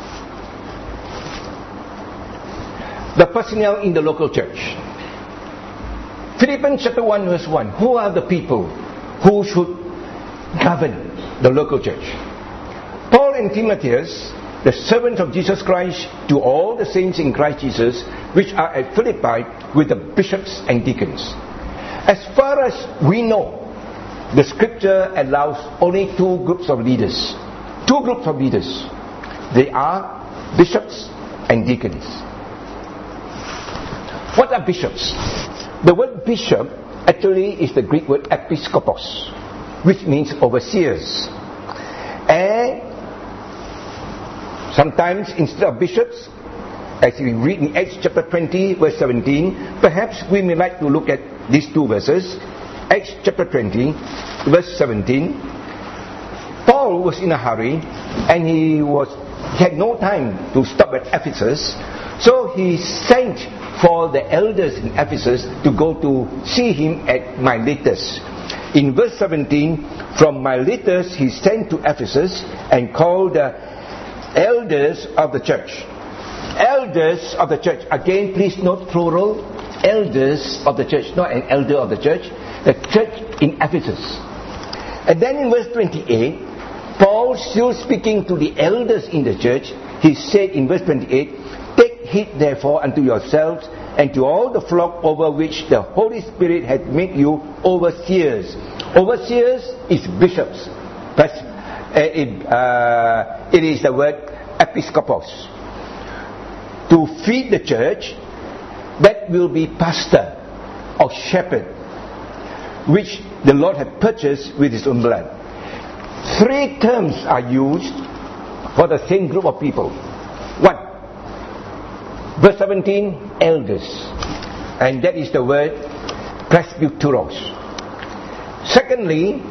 The personnel in the local church. Philippians chapter one verse one. Who are the people who should govern the local church? Paul and Timotheus, the servants of Jesus Christ, to all the saints in Christ Jesus, which are at Philippi, with the bishops and deacons. As far as we know, the scripture allows only two groups of leaders. Two groups of leaders. They are bishops and deacons. What are bishops? The word bishop actually is the Greek word episkopos, which means overseers. And sometimes instead of bishops, as we read in Acts chapter twenty verse seventeen, perhaps we may like to look at these two verses. Acts chapter twenty verse seventeen. Paul was in a hurry, and he was he had no time to stop at Ephesus, so he sent for the elders in Ephesus to go to see him at Miletus. In verse seventeen, from Miletus he sent to Ephesus and called the elders of the church. Elders of the church. Again, please note plural. Elders of the church, not an elder of the church. The church in Ephesus. And then in verse twenty-eight, Paul, still speaking to the elders in the church, he said in verse twenty-eight, take heed therefore unto yourselves and to all the flock over which the Holy Spirit hath made you overseers. Overseers is bishops. But uh, it, uh, it is the word episkopos. To feed the church, that will be pastor or shepherd, which the Lord had purchased with His own blood. Three terms are used for the same group of people. One, verse seventeen, elders, and that is the word presbyteros. Secondly,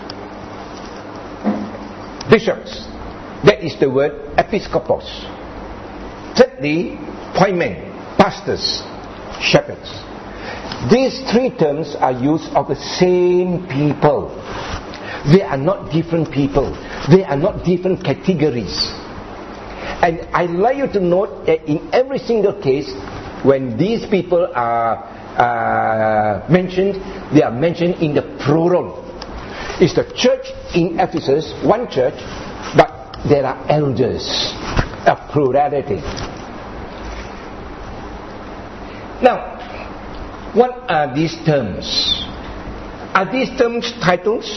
bishops, that is the word episkopos. Thirdly, poimen, pastors, shepherds. These three terms are used of the same people. They are not different people. They are not different categories. And I'd like you to note that in every single case, when these people are uh, mentioned, they are mentioned in the plural. It's the church in Ephesus, one church, but there are elders, a plurality. Now, what are these terms? Are these terms titles?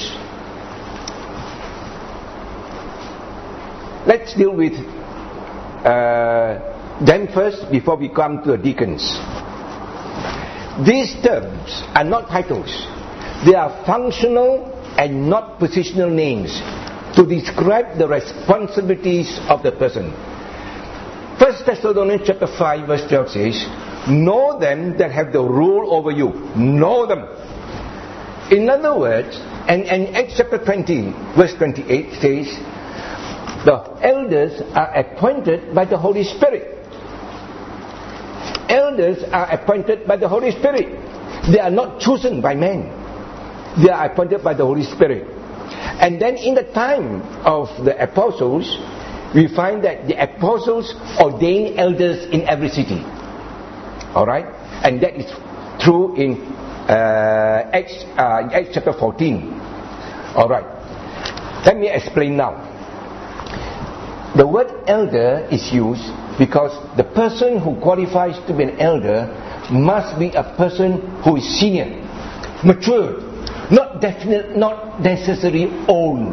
Let's deal with uh, them first before we come to the deacons. These terms are not titles. They are functional and not positional names to describe the responsibilities of the person. First Thessalonians chapter five verse twelve says, know them that have the rule over you. Know them. In other words, and, and Acts chapter twenty verse twenty-eight says, the elders are appointed by the Holy Spirit. Elders are appointed by the Holy Spirit. They are not chosen by men. They are appointed by the Holy Spirit. And then in the time of the apostles, we find that the apostles ordained elders in every city. Alright? And that is true in uh, Acts, uh, Acts chapter fourteen. Alright. Let me explain now. The word elder is used because the person who qualifies to be an elder must be a person who is senior, mature, not definite, not necessarily old,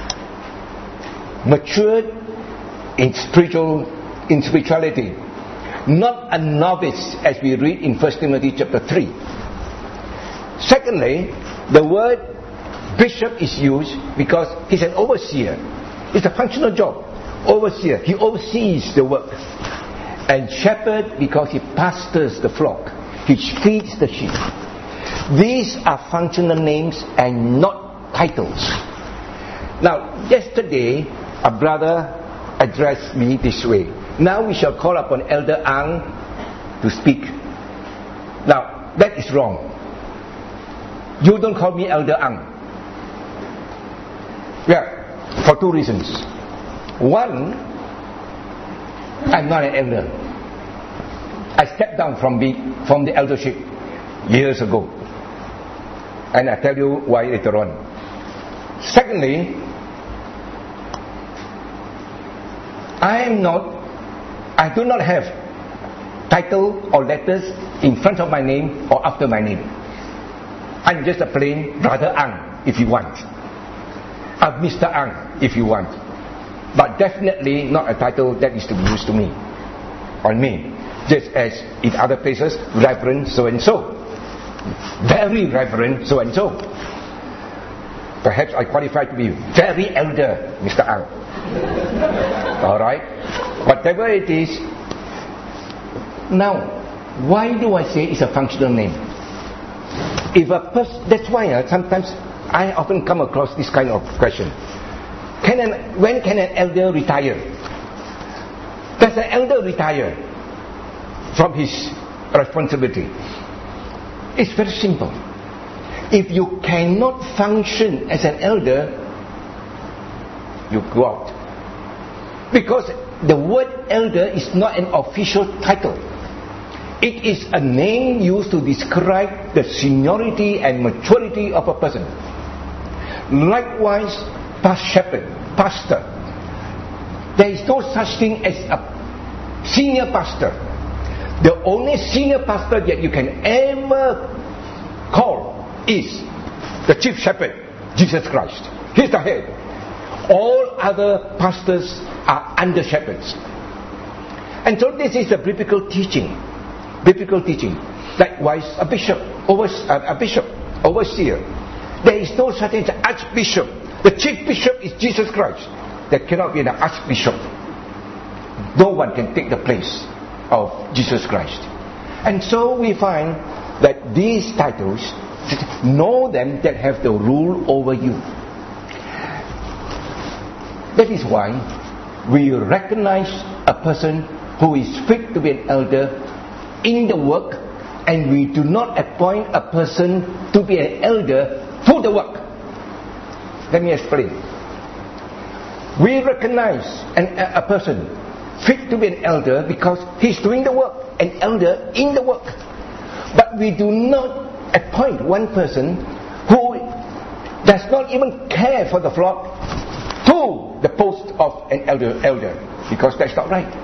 matured in spiritual, in spirituality, not a novice, as we read in First Timothy chapter three. Secondly, the word bishop is used because he's an overseer. It's a functional job. Overseer, he oversees the work. And shepherd because he pastors the flock. He feeds the sheep. These are functional names and not titles. Now, yesterday, a brother addressed me this way. Now we shall call upon Elder Ang to speak. Now, that is wrong. You don't call me Elder Ang. Yeah, for two reasons. One, I'm not an elder. I stepped down from the, from the eldership years ago. And I'll tell you why later on. Secondly, I am not, I do not have title or letters in front of my name or after my name. I'm just a plain Brother Ang, if you want. A Mister Ang, if you want. But definitely not a title that is to be used to me, on me. Just as in other places, Reverend so-and-so. Very Reverend so-and-so. Perhaps I qualify to be very elder, Mister Ang. Alright? Whatever it is. Now, why do I say it's a functional name? If a person, that's why uh, sometimes I often come across this kind of question. Can an, when can an elder retire? Does an elder retire from his responsibility? It's very simple. If you cannot function as an elder, you go out. Because the word elder is not an official title. It is a name used to describe the seniority and maturity of a person. Likewise, past shepherd, pastor. There is no such thing as a senior pastor. The only senior pastor that you can ever call is the chief shepherd, Jesus Christ. He's the head. All other pastors are under shepherds. And so this is a biblical teaching. Biblical teaching. Likewise, a bishop, overs, a bishop, overseer. There is no such thing as an archbishop. The chief bishop is Jesus Christ. There cannot be an archbishop. No one can take the place of Jesus Christ. And so we find that these titles, know them that have the rule over you. That is why we recognize a person who is fit to be an elder in the work, and we do not appoint a person to be an elder for the work. Let me explain. We recognize an, a, a person fit to be an elder because he's doing the work, an elder in the work. But we do not appoint one person who does not even care for the flock to the post of an elder, elder because that's not right.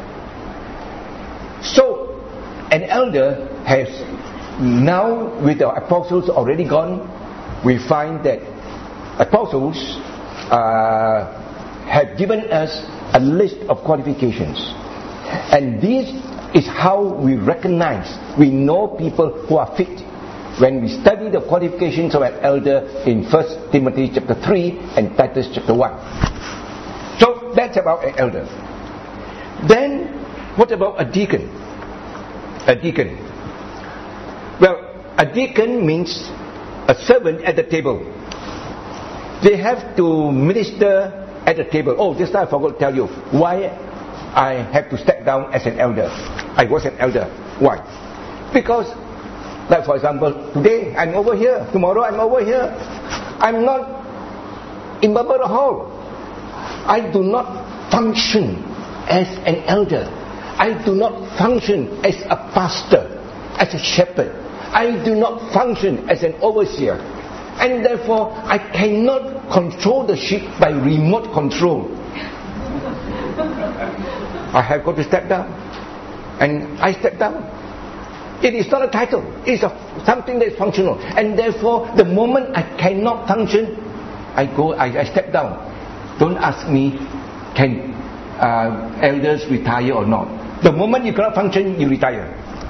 So, an elder has now, with the apostles already gone, we find that apostles uh, have given us a list of qualifications. And this is how we recognize, we know people who are fit. When we study the qualifications of an elder in First Timothy chapter three and Titus chapter one. So that's about an elder. Then, what about a deacon? A deacon. Well, a deacon means a servant at the table. They have to minister at the table. Oh, just now I forgot to tell you why I have to step down as an elder. I was an elder. Why? Because, like for example, today I'm over here, tomorrow I'm over here. I'm not in Barbara Hall. I do not function as an elder. I do not function as a pastor, as a shepherd. I do not function as an overseer. And therefore, I cannot control the sheep by remote control. I have got to step down. And I step down. It is not a title. It is a, something that is functional. And therefore, the moment I cannot function, I go, I, I step down. Don't ask me, can uh, elders retire or not? The moment you cannot function, you retire.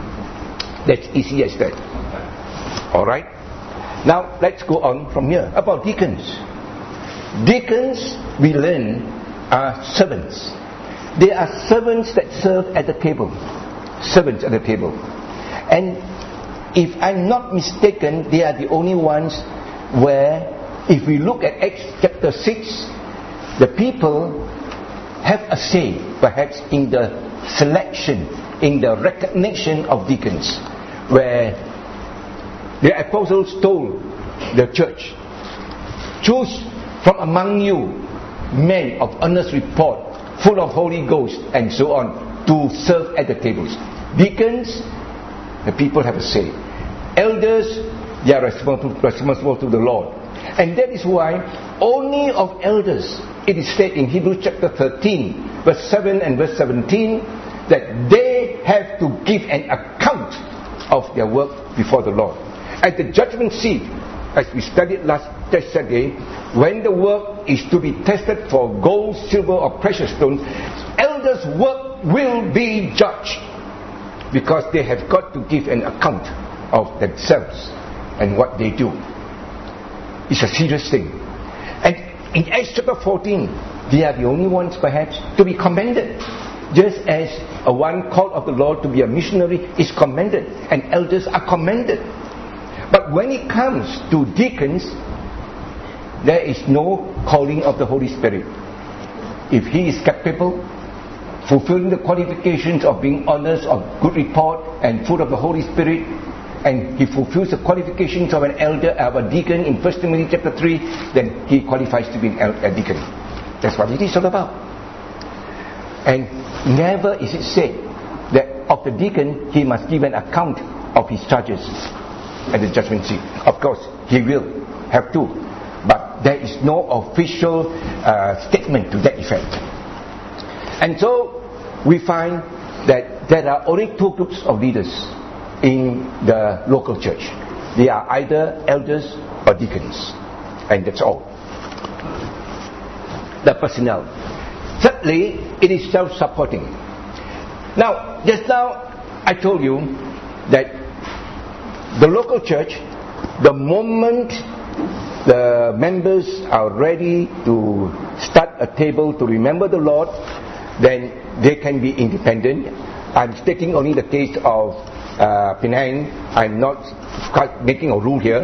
That's easy as that. Alright? Now, let's go on from here. About deacons. Deacons, we learn, are servants. They are servants that serve at the table. Servants at the table. And if I'm not mistaken, they are the only ones where, if we look at Acts chapter six, the people have a say, perhaps, in the selection, in the recognition of deacons, where the apostles told the church, choose from among you men of honest report, full of Holy Ghost, and so on, to serve at the tables. Deacons, the people have a say. Elders, they are responsible, responsible to the Lord. And that is why only of elders, it is said in Hebrews chapter thirteen, verse seven and verse seventeen, that they have to give an account of their work before the Lord. At the judgment seat, as we studied last Saturday, when the work is to be tested for gold, silver, or precious stones, elders' work will be judged, because they have got to give an account of themselves and what they do. It's a serious thing. And in Acts chapter fourteen, they are the only ones perhaps to be commended. Just as a one called of the Lord to be a missionary is commended, and elders are commended. But when it comes to deacons, there is no calling of the Holy Spirit. If he is capable, fulfilling the qualifications of being honest, of good report, and full of the Holy Spirit, and he fulfills the qualifications of an elder, of a deacon in First Timothy chapter three, then he qualifies to be an el- a deacon. That's what it is all about. And never is it said that of the deacon he must give an account of his charges at the judgment seat. Of course, he will have to, but there is no official uh, statement to that effect. And so we find that there are only two groups of leaders in the local church. They are either elders or deacons, and that's all. The personnel. Thirdly, it is self-supporting. Now, just now I told you that the local church, the moment the members are ready to start a table to remember the Lord, then they can be independent. I'm taking only the case of uh, Penang. I'm not quite making a rule here.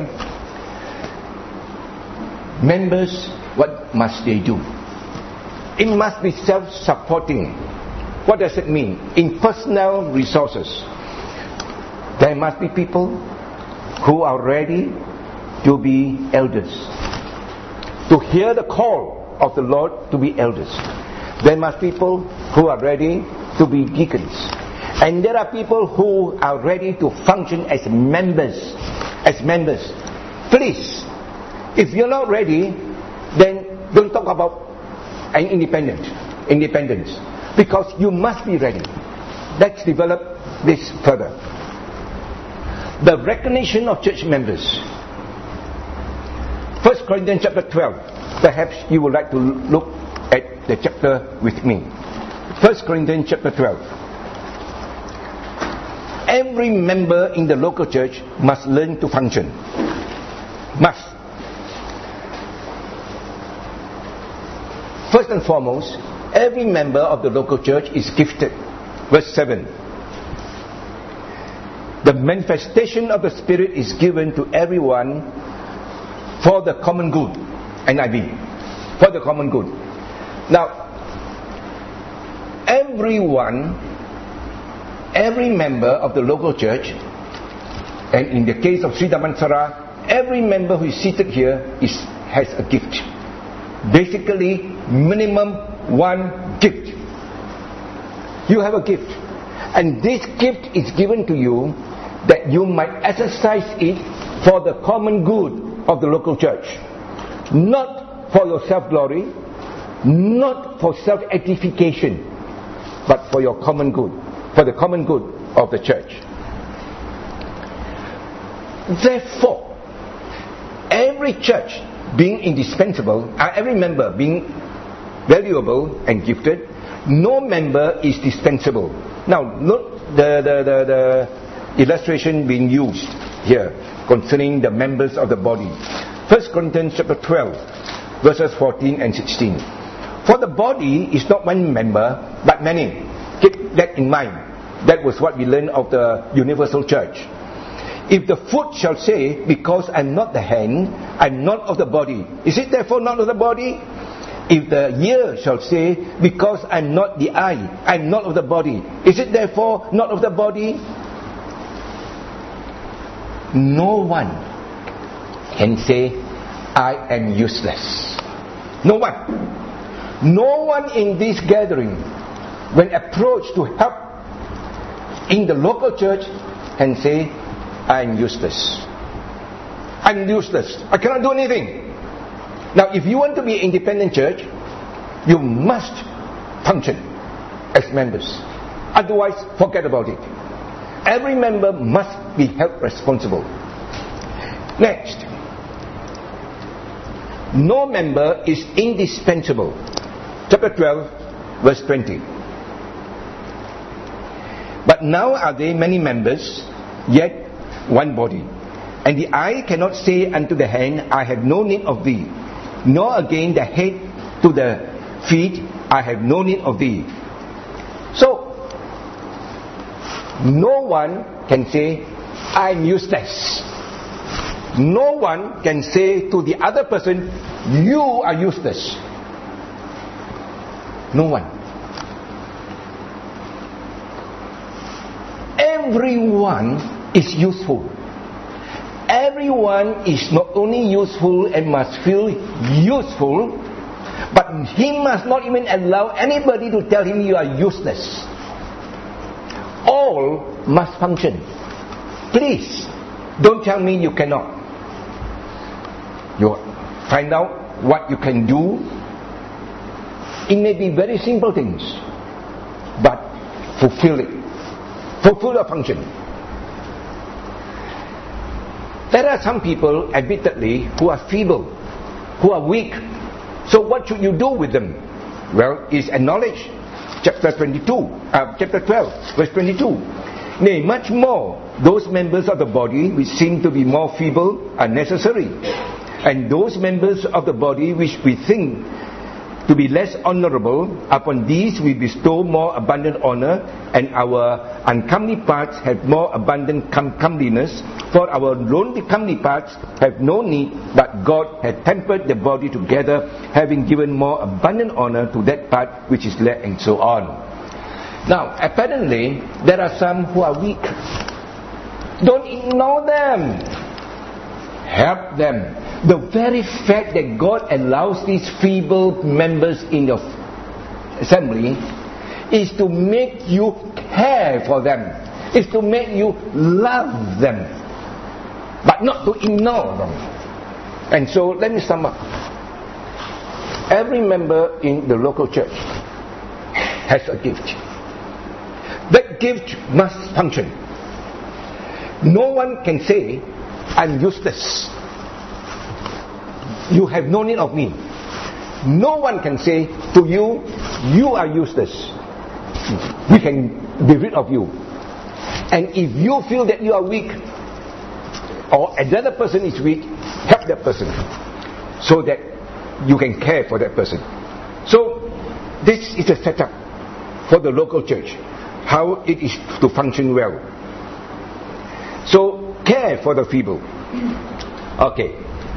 Members, what must they do? It must be self-supporting. What does it mean? In personnel resources, there must be people who are ready to be elders, to hear the call of the Lord to be elders. There must be people who are ready to be deacons. And there are people who are ready to function as members. As members. Please, if you're not ready, then don't talk about an independent. independence, because you must be ready. Let's develop this further. The recognition of church members. First Corinthians chapter twelve. Perhaps you would like to look at the chapter with me. First Corinthians chapter twelve. Every member in the local church must learn to function. Must. First and foremost, every member of the local church is gifted. Verse seven. The manifestation of the Spirit is given to everyone for the common good. N I V. For the common good. Now, everyone, every member of the local church, and in the case of Sri Damansara, every member who is seated here is, has a gift. Basically, minimum one gift. You have a gift. And this gift is given to you that you might exercise it for the common good of the local church. Not for your self-glory, not for self-edification, but for your common good, for the common good of the church. Therefore, every church being indispensable, uh, every member being valuable and gifted, no member is dispensable. Now, note the, the, the, the illustration being used here concerning the members of the body. First Corinthians chapter twelve, verses fourteen and sixteen. For the body is not one member, but many. Keep that in mind. That was what we learned of the universal church. If the foot shall say, because I'm not the hand, I'm not of the body, is it therefore not of the body? If the ear shall say, because I'm not the eye, I'm not of the body, is it therefore not of the body? No one can say, I am useless. No one. No one in this gathering, when approached to help in the local church, can say, I am useless. I'm useless. I cannot do anything. Now, if you want to be an independent church, you must function as members. Otherwise, forget about it. Every member must be held responsible. Next, no member is indispensable. Chapter twelve, verse twenty. But now are there many members, yet one body. And the eye cannot say unto the hand, I have no need of thee. Nor again the head to the feet, I have no need of thee. So, no one can say, I'm useless. No one can say to the other person, you are useless. No one. Everyone is useful. Everyone is not only useful and must feel useful, but he must not even allow anybody to tell him you are useless. All must function. Please, don't tell me you cannot. You find out what you can do. It may be very simple things, but fulfill it. Fulfill your function. There are some people, admittedly, who are feeble, who are weak. So what should you do with them? Well, is acknowledged. Chapter twenty-two, uh, chapter twelve, verse twenty-two. Nay, much more, those members of the body which seem to be more feeble are necessary. And those members of the body which we think to be less honorable, upon these we bestow more abundant honor, and our uncomely parts have more abundant com- comeliness. For our lonely comely parts have no need, but God hath tempered the body together, having given more abundant honor to that part which is less, and so on. Now, apparently, there are some who are weak. Don't ignore them. Help them. The very fact that God allows these feeble members in your assembly is to make you care for them, is to make you love them, but not to ignore them. And so let me sum up. Every member in the local church has a gift. That gift must function. No one can say, I'm useless. You have no need of me. No one can say to you, you are useless. We can be rid of you. And if you feel that you are weak, or another person is weak, help that person, so that you can care for that person. So, this is a setup for the local church, how it is to function well. So, care for the feeble. Okay.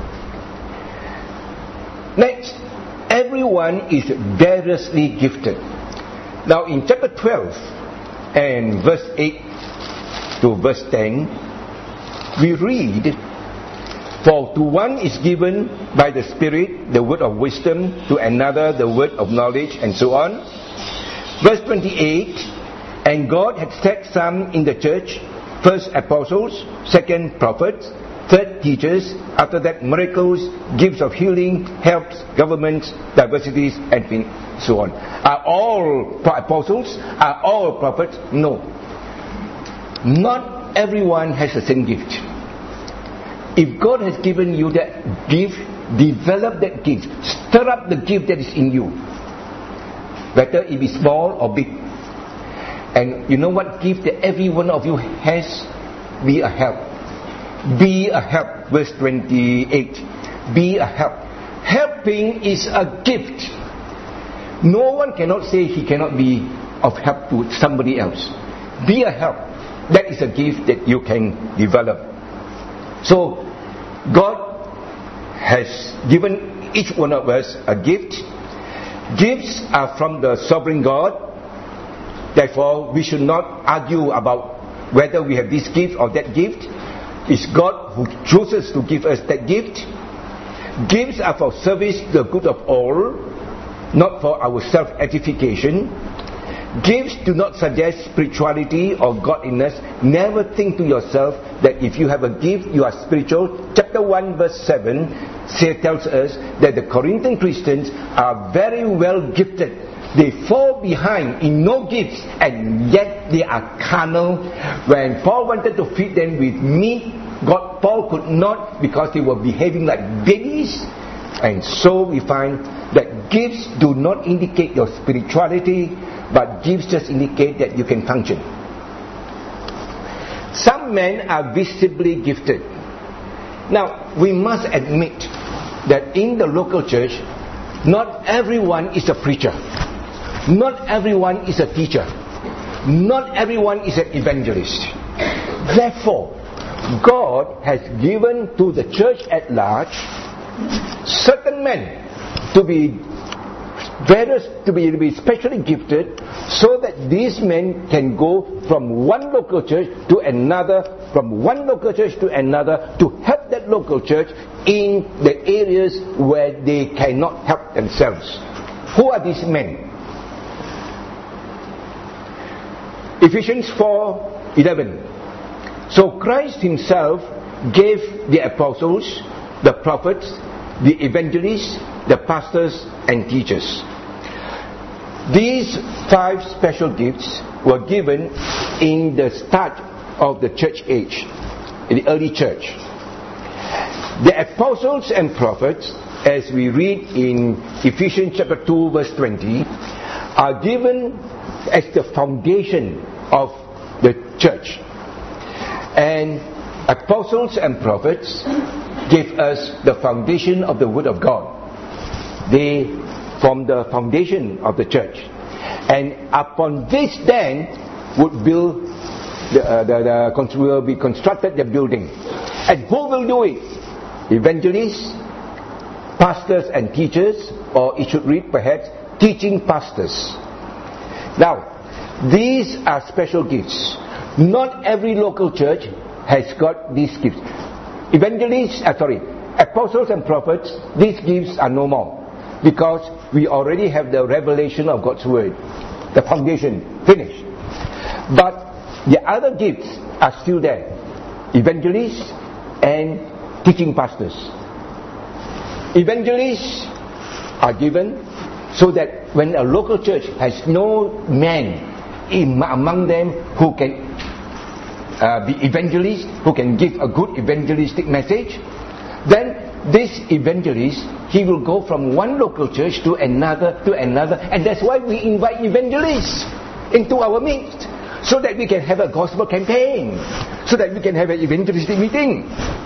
Next, everyone is variously gifted. Now, in chapter twelve and verse eight to verse ten, we read, for to one is given by the Spirit the word of wisdom, to another the word of knowledge, and so on. Verse twenty-eight, and God had set some in the church, first apostles, second prophets, third teachers, after that miracles, gifts of healing, helps, governments, diversities, and so on. Are all apostles? Are all prophets? No. Not everyone has the same gift. If God has given you that gift, develop that gift. Stir up the gift that is in you. Whether it be small or big. And you know what gift that every one of you has? Be a help. Be a help. Verse twenty-eight. Be a help. Helping is a gift. No one cannot say he cannot be of help to somebody else. Be a help. That is a gift that you can develop. So, God has given each one of us a gift. Gifts are from the sovereign God. Therefore, we should not argue about whether we have this gift or that gift. It's God who chooses to give us that gift. Gifts are for service to the good of all, not for our self-edification. Gifts do not suggest spirituality or godliness. Never think to yourself that if you have a gift, you are spiritual. Chapter one verse seven tells us that the Corinthian Christians are very well gifted. They fall behind in no gifts, and yet they are carnal. When Paul wanted to feed them with meat, God, Paul could not, because they were behaving like babies. And so we find that gifts do not indicate your spirituality, but gifts just indicate that you can function. Some men are visibly gifted. Now, we must admit that in the local church, not everyone is a preacher. Not everyone is a teacher. Not everyone is an evangelist. Therefore, God has given to the church at large certain men to be various, to be, to be specially gifted, so that these men can go from one local church to another, from one local church to another, to help that local church in the areas where they cannot help themselves. Who are these men? Ephesians four eleven. So Christ himself gave the apostles, the prophets, the evangelists, the pastors and teachers. These five special gifts were given in the start of the church age, in the early church. The apostles and prophets, as we read in Ephesians chapter two verse twenty, are given as the foundation of the church. And apostles and prophets gave us the foundation of the Word of God. They form the foundation of the church. And upon this then would build the, uh, the, the will be constructed the building. And who will do it? Evangelists, pastors and teachers, or it should read perhaps teaching pastors. Now, these are special gifts. Not every local church has got these gifts. Evangelists, uh, sorry, apostles and prophets, these gifts are no more, because we already have the revelation of God's word, the foundation finished. But the other gifts are still there: evangelists and teaching pastors. Evangelists are given so that when a local church has no man in, among them who can uh, be evangelist, who can give a good evangelistic message, then this evangelist, he will go from one local church to another, to another, and that's why we invite evangelists into our midst, so that we can have a gospel campaign, so that we can have an evangelistic meeting,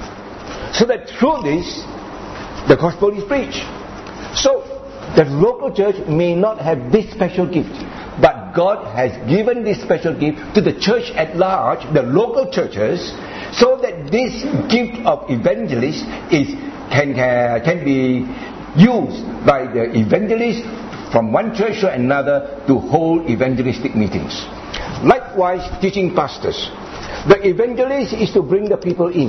so that through this, the gospel is preached. So, the local church may not have this special gift, but God has given this special gift to the church at large, the local churches, so that this gift of evangelist is can uh, can be used by the evangelist from one church to another to hold evangelistic meetings. Likewise, teaching pastors. The evangelist is to bring the people in.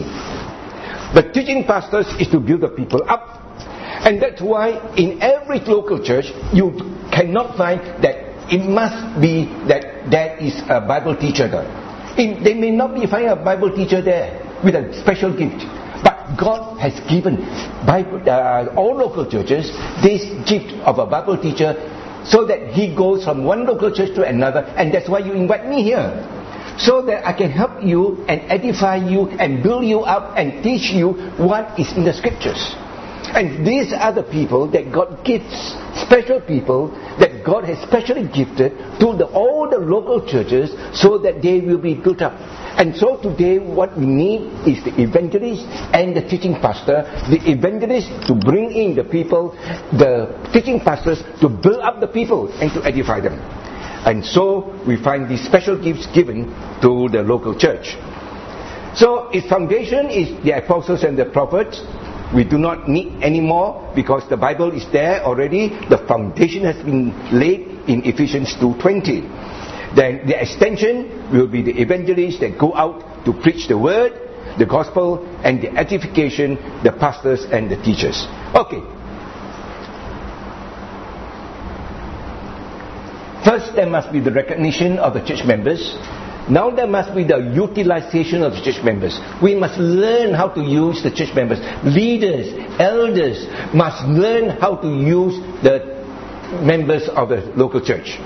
The teaching pastors is to build the people up. And that's why in every local church, you cannot find that it must be that there is a Bible teacher there. In, they may not be finding a Bible teacher there with a special gift. But God has given Bible, uh, all local churches this gift of a Bible teacher, so that he goes from one local church to another, and that's why you invite me here, so that I can help you and edify you and build you up and teach you what is in the scriptures. And these are the people that God gives, special people that God has specially gifted to the, all the local churches, so that they will be built up. And so today what we need is the evangelist and the teaching pastor. The evangelist to bring in the people, the teaching pastors to build up the people and to edify them. And so we find these special gifts given to the local church. So its foundation is the apostles and the prophets. We do not need any more, because the Bible is there already. The foundation has been laid in Ephesians two twenty. Then the extension will be the evangelists that go out to preach the word, the gospel, and the edification, the pastors and the teachers. Okay. First, there must be the recognition of the church members. Now there must be the utilization of the church members. We must learn how to use the church members. Leaders, elders must learn how to use the members of the local church.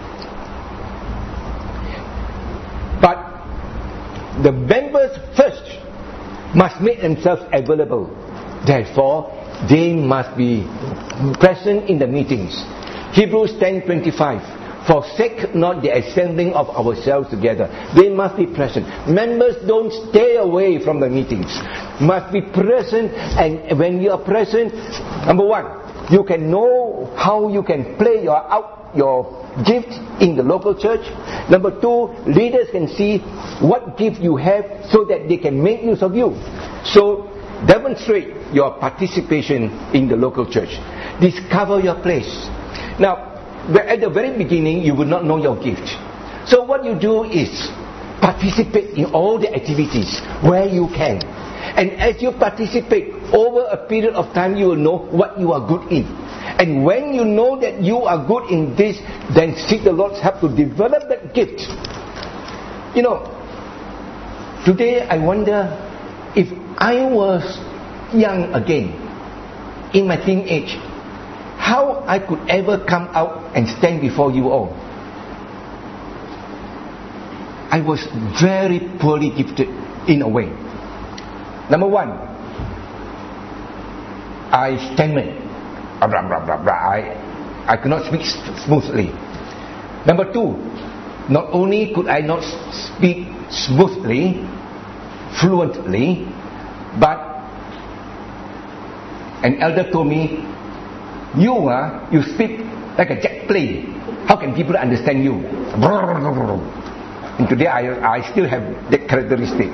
But the members first must make themselves available. Therefore, they must be present in the meetings. Hebrews ten twenty-five. Forsake not the assembling of ourselves together. They must be present. Members don't stay away from the meetings. Must be present, and when you are present, number one, you can know how you can play your out your gift in the local church. Number two, leaders can see what gift you have, so that they can make use of you. So demonstrate your participation in the local church. Discover your place. Now, at the very beginning, you will not know your gift. So what you do is participate in all the activities where you can. And as you participate, over a period of time, you will know what you are good in. And when you know that you are good in this, then seek the Lord's help to develop that gift. You know, today I wonder, if I was young again, in my teenage, how I could ever come out and stand before you all. I was very poorly gifted in a way. Number one, I stammered. Blah, blah, blah, blah. I, I could not speak smoothly. Number two, not only could I not speak smoothly, fluently, but an elder told me, you uh, you speak like a jet plane. How can people understand you? And today I, I still have that characteristic.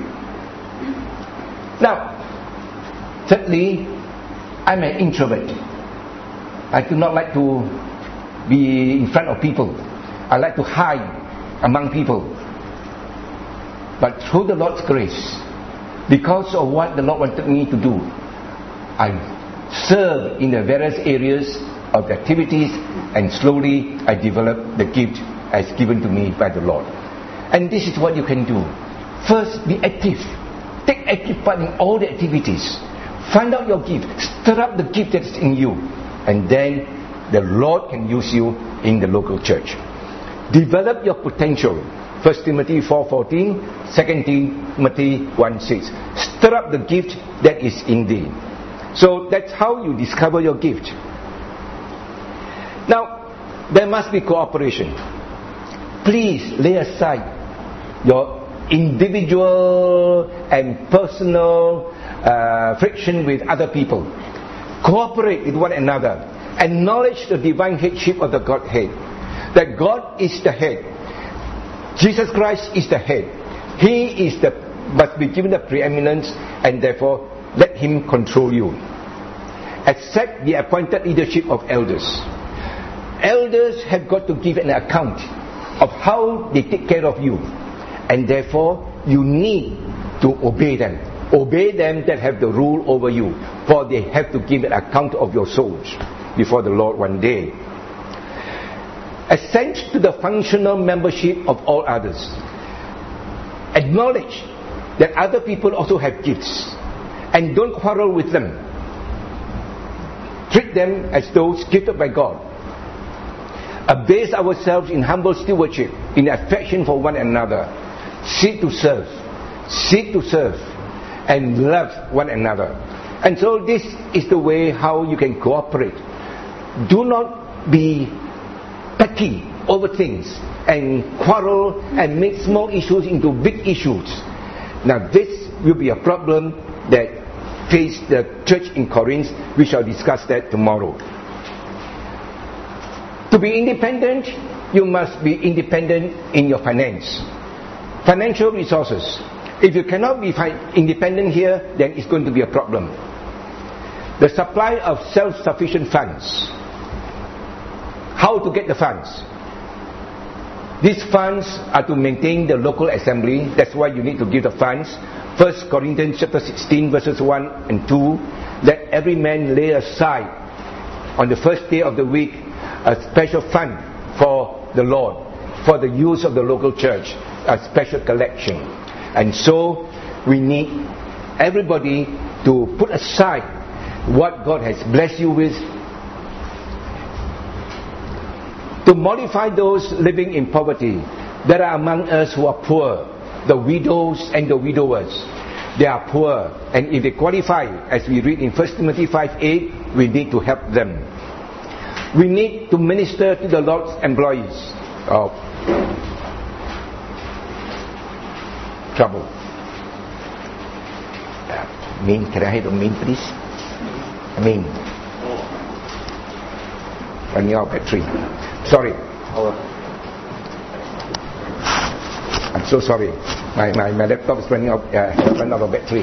Now, thirdly, I'm an introvert. I do not like to be in front of people. I like to hide among people. But through the Lord's grace, because of what the Lord wanted me to do, I serve in the various areas of the activities, and slowly I developed the gift as given to me by the Lord. And this is what you can do. First, be active. Take active part in all the activities. Find out your gift. Stir up the gift that is in you. And then the Lord can use you in the local church. Develop your potential. First Timothy four fourteen, Second Timothy one six. Stir up the gift that is in thee. So that's how you discover your gift. Now, there must be cooperation. Please lay aside your individual and personal uh, friction with other people. Cooperate with one another. Acknowledge the divine headship of the Godhead. That God is the head. Jesus Christ is the head. He is the must be given the preeminence, and therefore let Him control you. Accept the appointed leadership of elders. Elders have got to give an account of how they take care of you, and therefore you need to obey them. Obey them that have the rule over you, for they have to give an account of your souls before the Lord one day. Assent to the functional membership of all others. Acknowledge that other people also have gifts, and don't quarrel with them. Treat them as those gifted by God. Abase ourselves in humble stewardship, in affection for one another. Seek to serve. Seek to serve and love one another. And so this is the way how you can cooperate. Do not be petty over things and quarrel and make small issues into big issues. Now this will be a problem that faced the church in Corinth. We shall discuss that tomorrow. To be independent, you must be independent in your finance. Financial resources. If you cannot be fi- independent here, then it's going to be a problem. The supply of self-sufficient funds. How to get the funds? These funds are to maintain the local assembly. That's why you need to give the funds. First Corinthians chapter sixteen verses one and two. Let every man lay aside on the first day of the week a special fund for the Lord, for the use of the local church, a special collection. And so we need everybody to put aside what God has blessed you with, to modify those living in poverty. There are among us who are poor, the widows and the widowers. They are poor, and if they qualify, as we read in First Timothy five eight, we need to help them. We need to minister to the Lord's employees. Oh, trouble. Uh, Min, can I have a Min, please? Min. Running out of battery. Sorry. I'm so sorry. My, my, my laptop is running out, uh, running out of battery.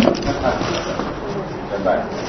Stand by.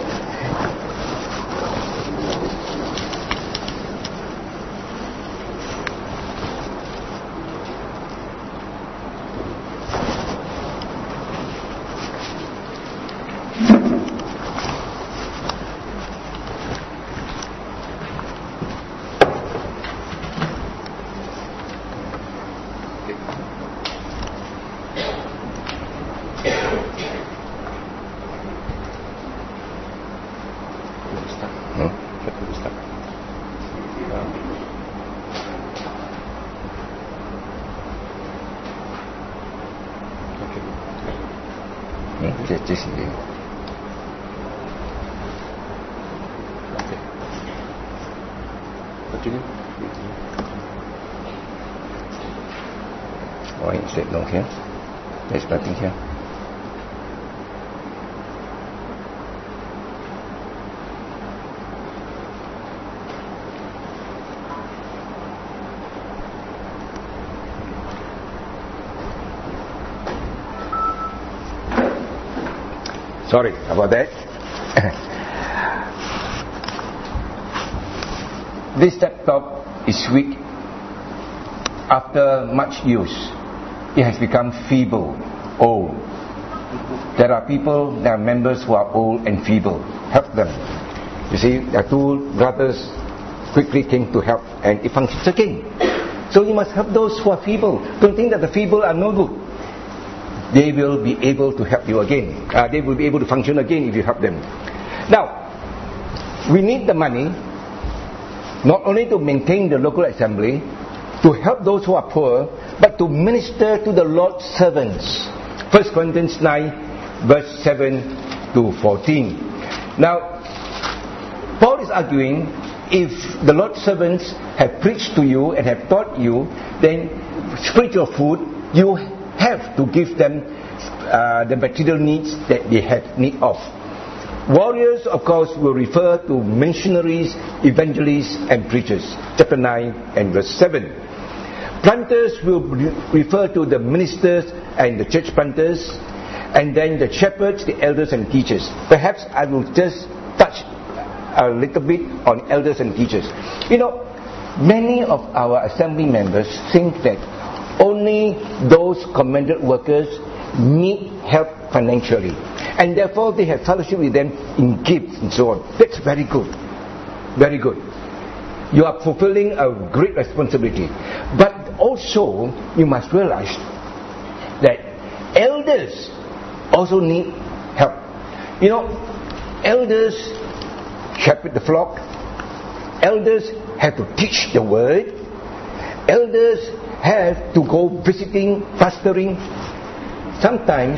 Just, just here. Okay. Continue. Why is that no here? There's nothing here. Sorry about that. This laptop is weak. After much use, it has become feeble, old. There are people, there are members who are old and feeble. Help them. You see, the two brothers quickly came to help, and it functions again. So you must help those who are feeble. Don't think that the feeble are no good. They will be able to help you again. Uh, they will be able to function again if you help them. Now, we need the money. not only to maintain the local assembly, to help those who are poor, but to minister to the Lord's servants. First Corinthians nine, verse seven to fourteen. Now, Paul is arguing, if the Lord's servants have preached to you and have taught you, then spiritual food, you have to give them uh, the material needs that they have need of. Warriors, of course, will refer to missionaries, evangelists, and preachers. Chapter nine and verse seven. Planters will re- refer to the ministers and the church planters, and then the shepherds, the elders, and teachers. Perhaps I will just touch a little bit on elders and teachers. You know, many of our assembly members think that only those commended workers need help financially, and therefore they have fellowship with them in gifts and so on. That's very good. Very good. You are fulfilling a great responsibility. But also, you must realize that elders also need help. You know, elders shepherd the flock. Elders have to teach the word. Elders have to go visiting, pastoring. Sometimes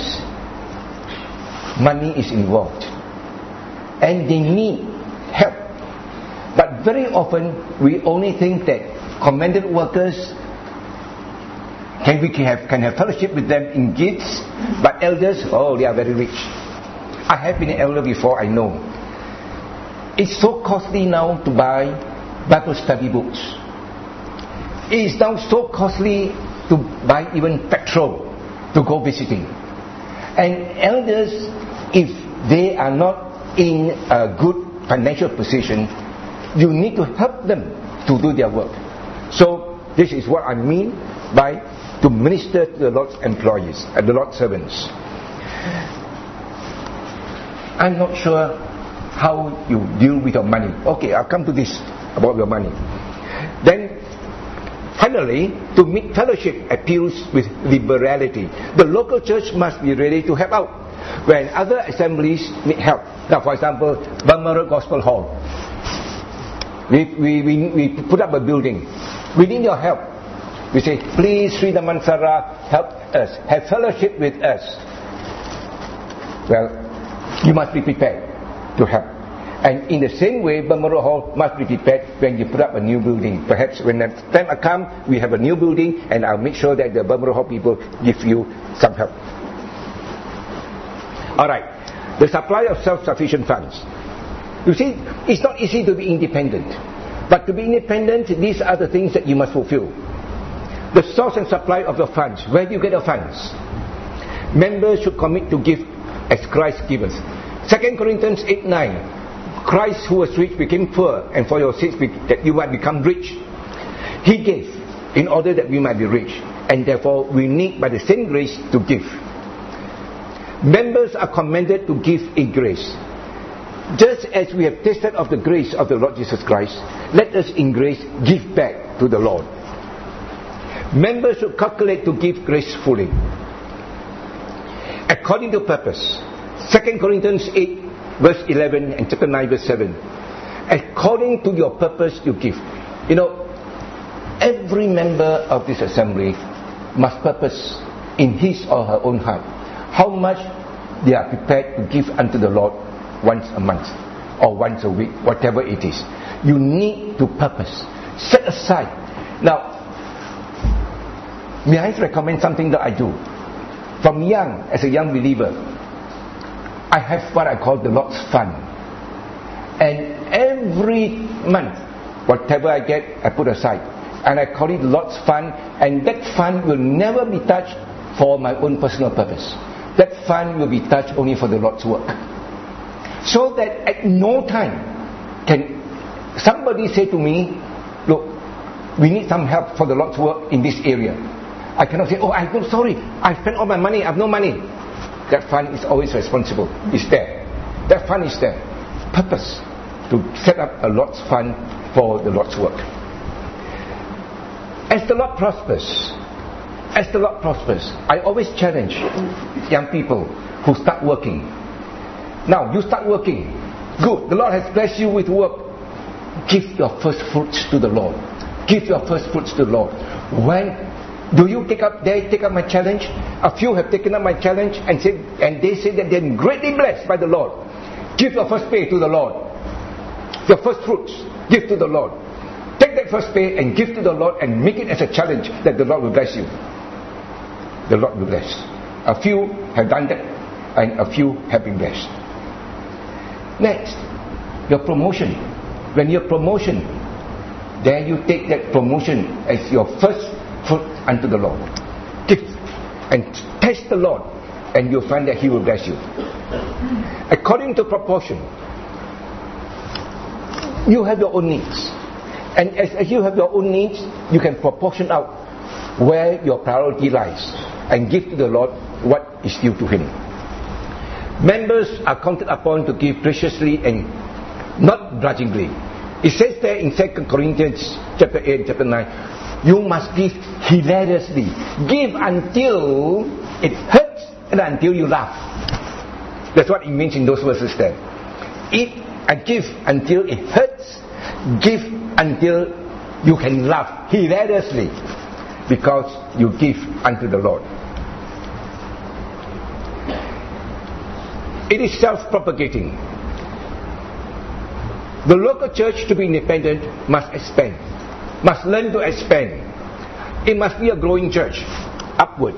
money is involved, and they need help. But very often we only think that commended workers can we can have, can have fellowship with them in gifts, but elders, oh, they are very rich. I have been an elder before, I know. It's so costly now to buy Bible study books. It is now so costly to buy even petrol to go visiting. And elders, if they are not in a good financial position, you need to help them to do their work. So this is what I mean by to minister to the Lord's employees and the Lord's servants. I'm not sure how you deal with your money. Okay, I'll come to this about your money. Then finally, to meet fellowship appeals with liberality. The local church must be ready to help out when other assemblies need help. Now, for example, Bangmara Gospel Hall. We, we, we, we put up a building. We need your help. We say, please, Sri Damansara, help us. Have fellowship with us. Well, you must be prepared to help. And in the same way, Bangmara Hall must be prepared when you put up a new building. Perhaps when the time comes, we have a new building, and I'll make sure that the Bangmara Hall people give you some help. Alright, the supply of self-sufficient funds. You see, it's not easy to be independent. But to be independent, these are the things that you must fulfill. The source and supply of your funds. Where do you get your funds? Members should commit to give as Christ gives. Second Corinthians eight nine. Christ, who was rich, became poor, and for your sakes that you might become rich. He gave in order that we might be rich, and therefore we need by the same grace to give. Members are commanded to give in grace. Just as we have tasted of the grace of the Lord Jesus Christ, let us in grace give back to the Lord. Members should calculate to give gracefully, according to purpose. Second Corinthians eight verse eleven and chapter nine verse seven. According to your purpose you give. You know, every member of this assembly must purpose in his or her own heart how much they are prepared to give unto the Lord once a month or once a week, whatever it is. You need to purpose. Set aside. Now, may I recommend something that I do? From young, as a young believer, I have what I call the Lord's Fund. And every month, whatever I get, I put aside. And I call it Lord's Fund. And that fund will never be touched for my own personal purpose. That fund will be touched only for the Lord's work. So that at no time can somebody say to me, look, we need some help for the Lord's work in this area. I cannot say, oh, I'm so sorry, I spent all my money, I have no money. That fund is always responsible. It's there. That fund is there. Purpose to set up a Lord's fund for the Lord's work. As the Lord prospers, as the Lord prospers, I always challenge young people who start working. Now, you start working. Good. The Lord has blessed you with work. give your first fruits to the Lord. Give your first fruits to the Lord. When do you take up? They take up my challenge. A few have taken up my challenge and said, and they say that they're greatly blessed by the Lord. Give your first pay to the Lord. Your first fruits, give to the Lord. Take that first pay and give to the Lord and make it as a challenge that the Lord will bless you. The Lord will bless. A few have done that, and a few have been blessed. Next, your promotion. When your promotion, then you take that promotion as your first fruit unto the Lord. Give and test the Lord, and you'll find that He will bless you. According to proportion, you have your own needs. And as, as you have your own needs, you can proportion out where your priority lies and give to the Lord what is due to Him. Members are counted upon to give graciously and not grudgingly. It says there in Second Corinthians chapter eight, chapter nine, you must give hilariously. Give until it hurts and until you laugh. That's what it means in those verses there. Eat and give until it hurts. Give until you can laugh hilariously, because you give unto the Lord. It is self-propagating. The local church, to be independent, must expand, must learn to expand. It must be a growing church, upwards.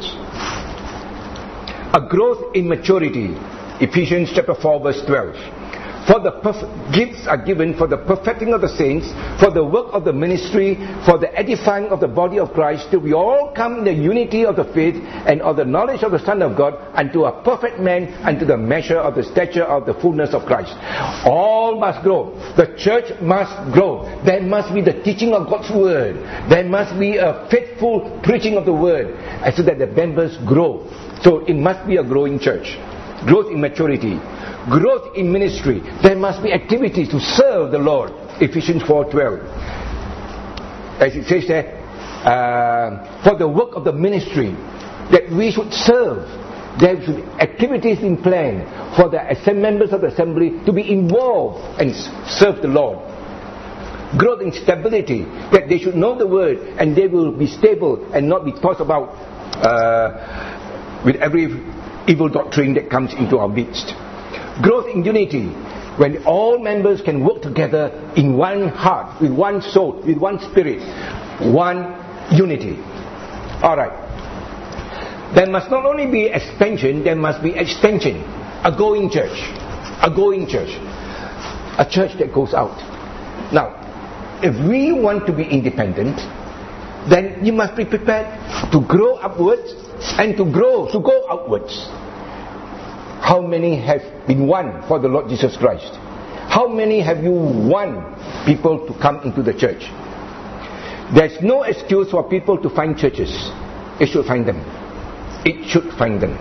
A growth in maturity. Ephesians chapter four verse twelve. For the perf- gifts are given for the perfecting of the saints, for the work of the ministry, for the edifying of the body of Christ, till we all come in the unity of the faith and of the knowledge of the Son of God, unto a perfect man, unto the measure of the stature of the fullness of Christ. All must grow. The church must grow. There must be the teaching of God's word. There must be a faithful preaching of the word, so that the members grow. So it must be a growing church. Growth in maturity. Growth in ministry. There must be activities to serve the Lord. Ephesians four twelve. As it says there, uh, for the work of the ministry, that we should serve. There should be activities in plan for the members of the assembly to be involved and serve the Lord. Growth in stability, that they should know the word and they will be stable and not be tossed about uh, with every evil doctrine that comes into our midst. Growth in unity, when all members can work together in one heart, with one soul, with one spirit, one unity. Alright. There must not only be expansion, there must be extension. A going church. A going church. A church that goes out. Now, if we want to be independent, then you must be prepared to grow upwards and to grow, to go outwards. How many have been won for the Lord Jesus Christ? How many have you won people to come into the church? There's no excuse for people to find churches. It should find them. It should find them.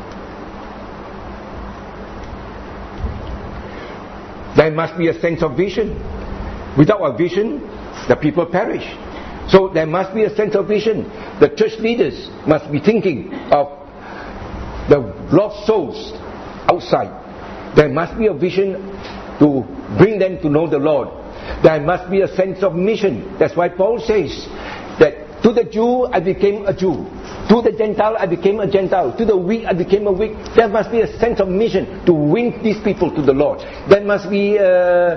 There must be a sense of vision. Without a vision, the people perish. So there must be a sense of vision. The church leaders must be thinking of the lost souls outside. There must be a vision to bring them to know the Lord. There must be a sense of mission. That's why Paul says that to the Jew I became a Jew, to the Gentile I became a Gentile, to the weak I became a weak. There must be a sense of mission to win these people to the Lord. There must be a,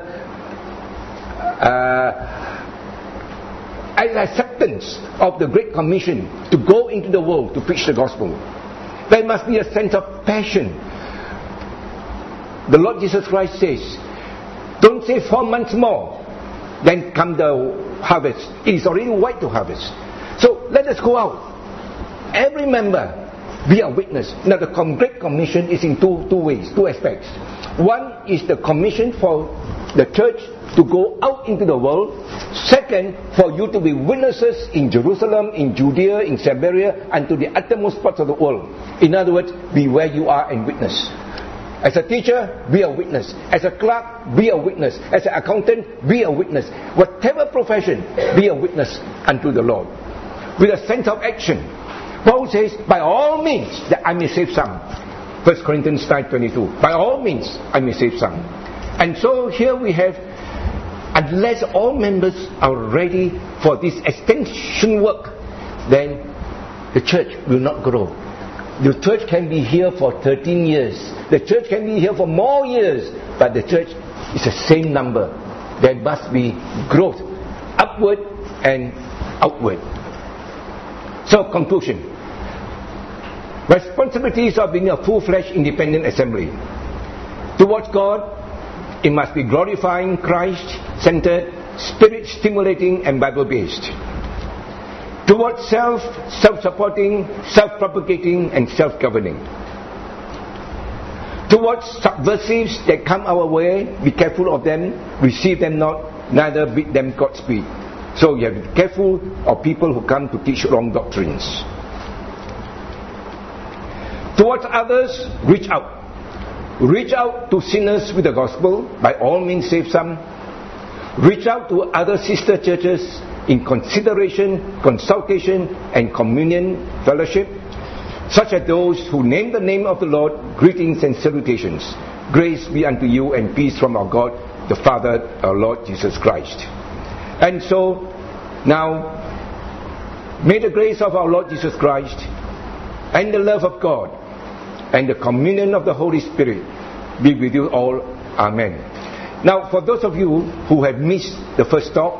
a an acceptance of the Great Commission to go into the world to preach the gospel. There must be a sense of passion. The Lord Jesus Christ says, don't say four months more, then come the harvest. It is already white to harvest. So let us go out. Every member be a witness. Now the Great Commission is in two, two ways, two aspects. One is the commission for the church to go out into the world. Second, for you to be witnesses in Jerusalem, in Judea, in Samaria, and to the uttermost parts of the world. In other words, be where you are and witness. As a teacher, be a witness. As a clerk, be a witness. As an accountant, be a witness. Whatever profession, be a witness unto the Lord. With a sense of action. Paul says, by all means, that I may save some. First Corinthians nine twenty-two. By all means, I may save some. And so here we have Unless all members are ready for this extension work, then the church will not grow. The church can be here for thirteen years. The church can be here for more years. But the church is the same number. There must be growth, upward and outward. So, conclusion. Responsibilities of being a full-fledged independent assembly. Towards God, it must be glorifying, Christ-centered, spirit-stimulating and Bible-based. Towards self, self-supporting, self-propagating and self-governing. Towards subversives that come our way, be careful of them, receive them not, neither bid them Godspeed. So you have to be careful of people who come to teach wrong doctrines. Towards others, reach out. Reach out to sinners with the gospel. By all means, save some. Reach out to other sister churches in consideration, consultation, and communion fellowship, such as those who name the name of the Lord. Greetings and salutations. Grace be unto you and peace from our God, the Father, our Lord Jesus Christ. And so, now, may the grace of our Lord Jesus Christ and the love of God and the communion of the Holy Spirit be with you all. Amen. Now, for those of you who have missed the first talk,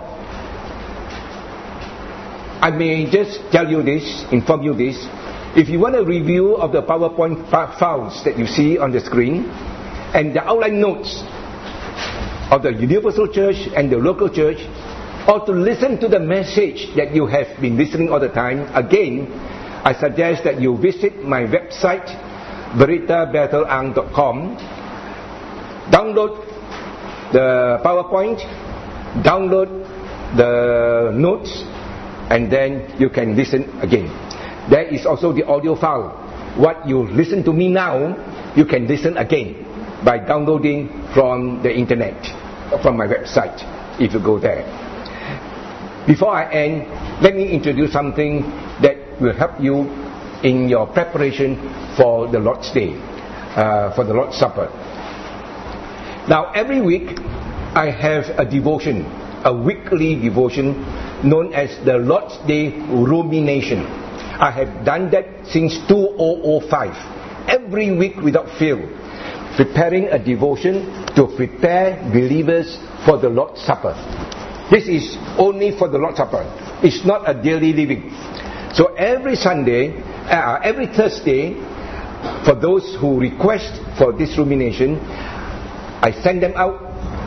I may just tell you this, inform you this. If you want a review of the PowerPoint files that you see on the screen and the outline notes of the Universal Church and the local church, or to listen to the message that you have been listening all the time, again, I suggest that you visit my website, berita bethel ang dot com, download the PowerPoint, download the notes, and then you can listen again. There is also the audio file. What you listen to me now, you can listen again by downloading from the internet, from my website, if you go there. Before I end, let me introduce something that will help you in your preparation for the Lord's Day, uh, for the Lord's Supper. Now, every week I have a devotion, a weekly devotion known as the Lord's Day Rumination. I have done that since two thousand five, every week without fail, preparing a devotion to prepare believers for the Lord's Supper. This is only for the Lord's Supper. It's not a daily living. So every Sunday, uh, every Thursday, for those who request for this rumination, I send them out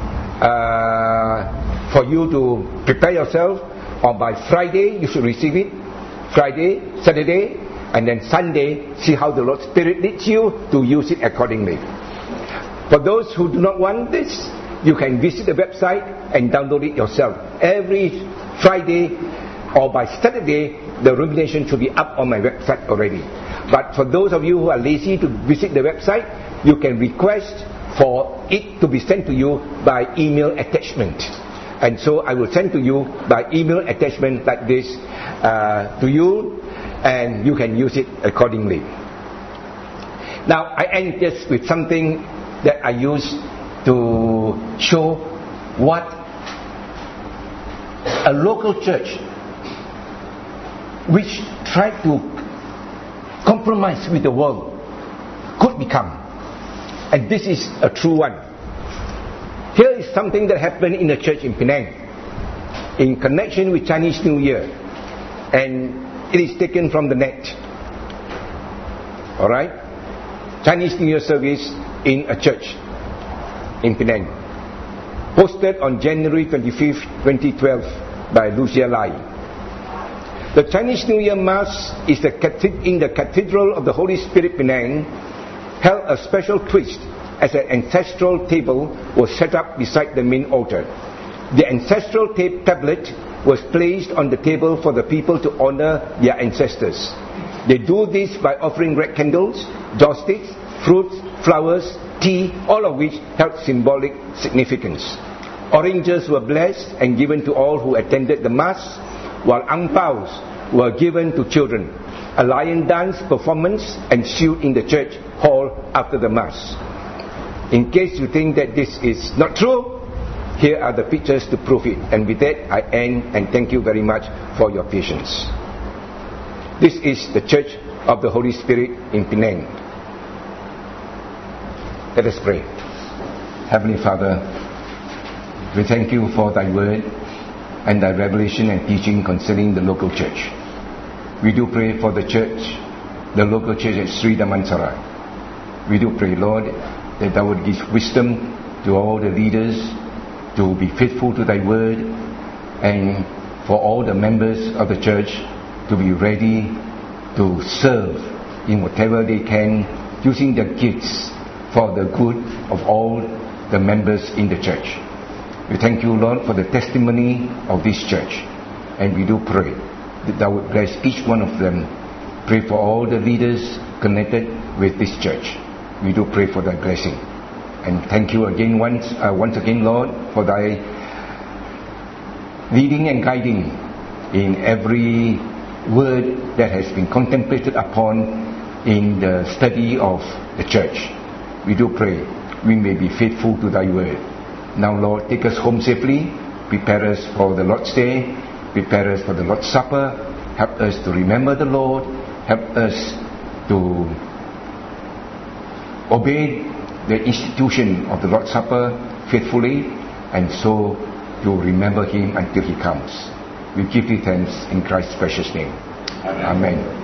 uh, for you to prepare yourself, or by Friday you should receive it. Friday, Saturday, and then Sunday, see how the Lord's Spirit leads you to use it accordingly. For those who do not want this, you can visit the website and download it yourself. Every Friday or by Saturday, the rumination should be up on my website already. But for those of you who are lazy to visit the website, you can request for it to be sent to you by email attachment. And so I will send to you by email attachment like this uh, to you, and you can use it accordingly. Now, I end just with something that I use to show what a local church which tried to compromise with the world could become. And this is a true one. Here is something that happened in a church in Penang in connection with Chinese New Year, and it is taken from the net. Alright? Chinese New Year service in a church in Penang, posted on January twenty-fifth, twenty twelve by Lucia Lai. The Chinese New Year Mass is the cathedral, in the Cathedral of the Holy Spirit Penang, held a special twist as an ancestral table was set up beside the main altar. The ancestral tab- tablet was placed on the table for the people to honor their ancestors. They do this by offering red candles, joss sticks, fruits, flowers, tea, all of which held symbolic significance. Oranges were blessed and given to all who attended the Mass, while ang paos were given to children. A lion dance performance ensued in the church hall after the Mass. In case you think that this is not true, Here are the pictures to prove it. And with that, I end and thank you very much for your patience. This is the Church of the Holy Spirit in Penang. Let us pray. Heavenly Father, we thank you for thy word and thy revelation and teaching concerning the local church. We do pray for the church, the local church at Sri Damansara. We do pray, Lord, that thou would give wisdom to all the leaders to be faithful to thy word, and for all the members of the church to be ready to serve in whatever they can, using their gifts for the good of all the members in the church. We thank you, Lord, for the testimony of this church, and we do pray that thou would bless each one of them. Pray for all the leaders connected with this church. We do pray for thy blessing. And thank you again once, uh, once again, Lord, for thy leading and guiding in every word that has been contemplated upon in the study of the church. We do pray we may be faithful to thy word. Now, Lord, take us home safely. Prepare us for the Lord's Day. Prepare us for the Lord's Supper. Help us to remember the Lord. Help us to obey the institution of the Lord's Supper faithfully, and so to remember him until he comes. We give thee thanks in Christ's precious name. Amen. Amen.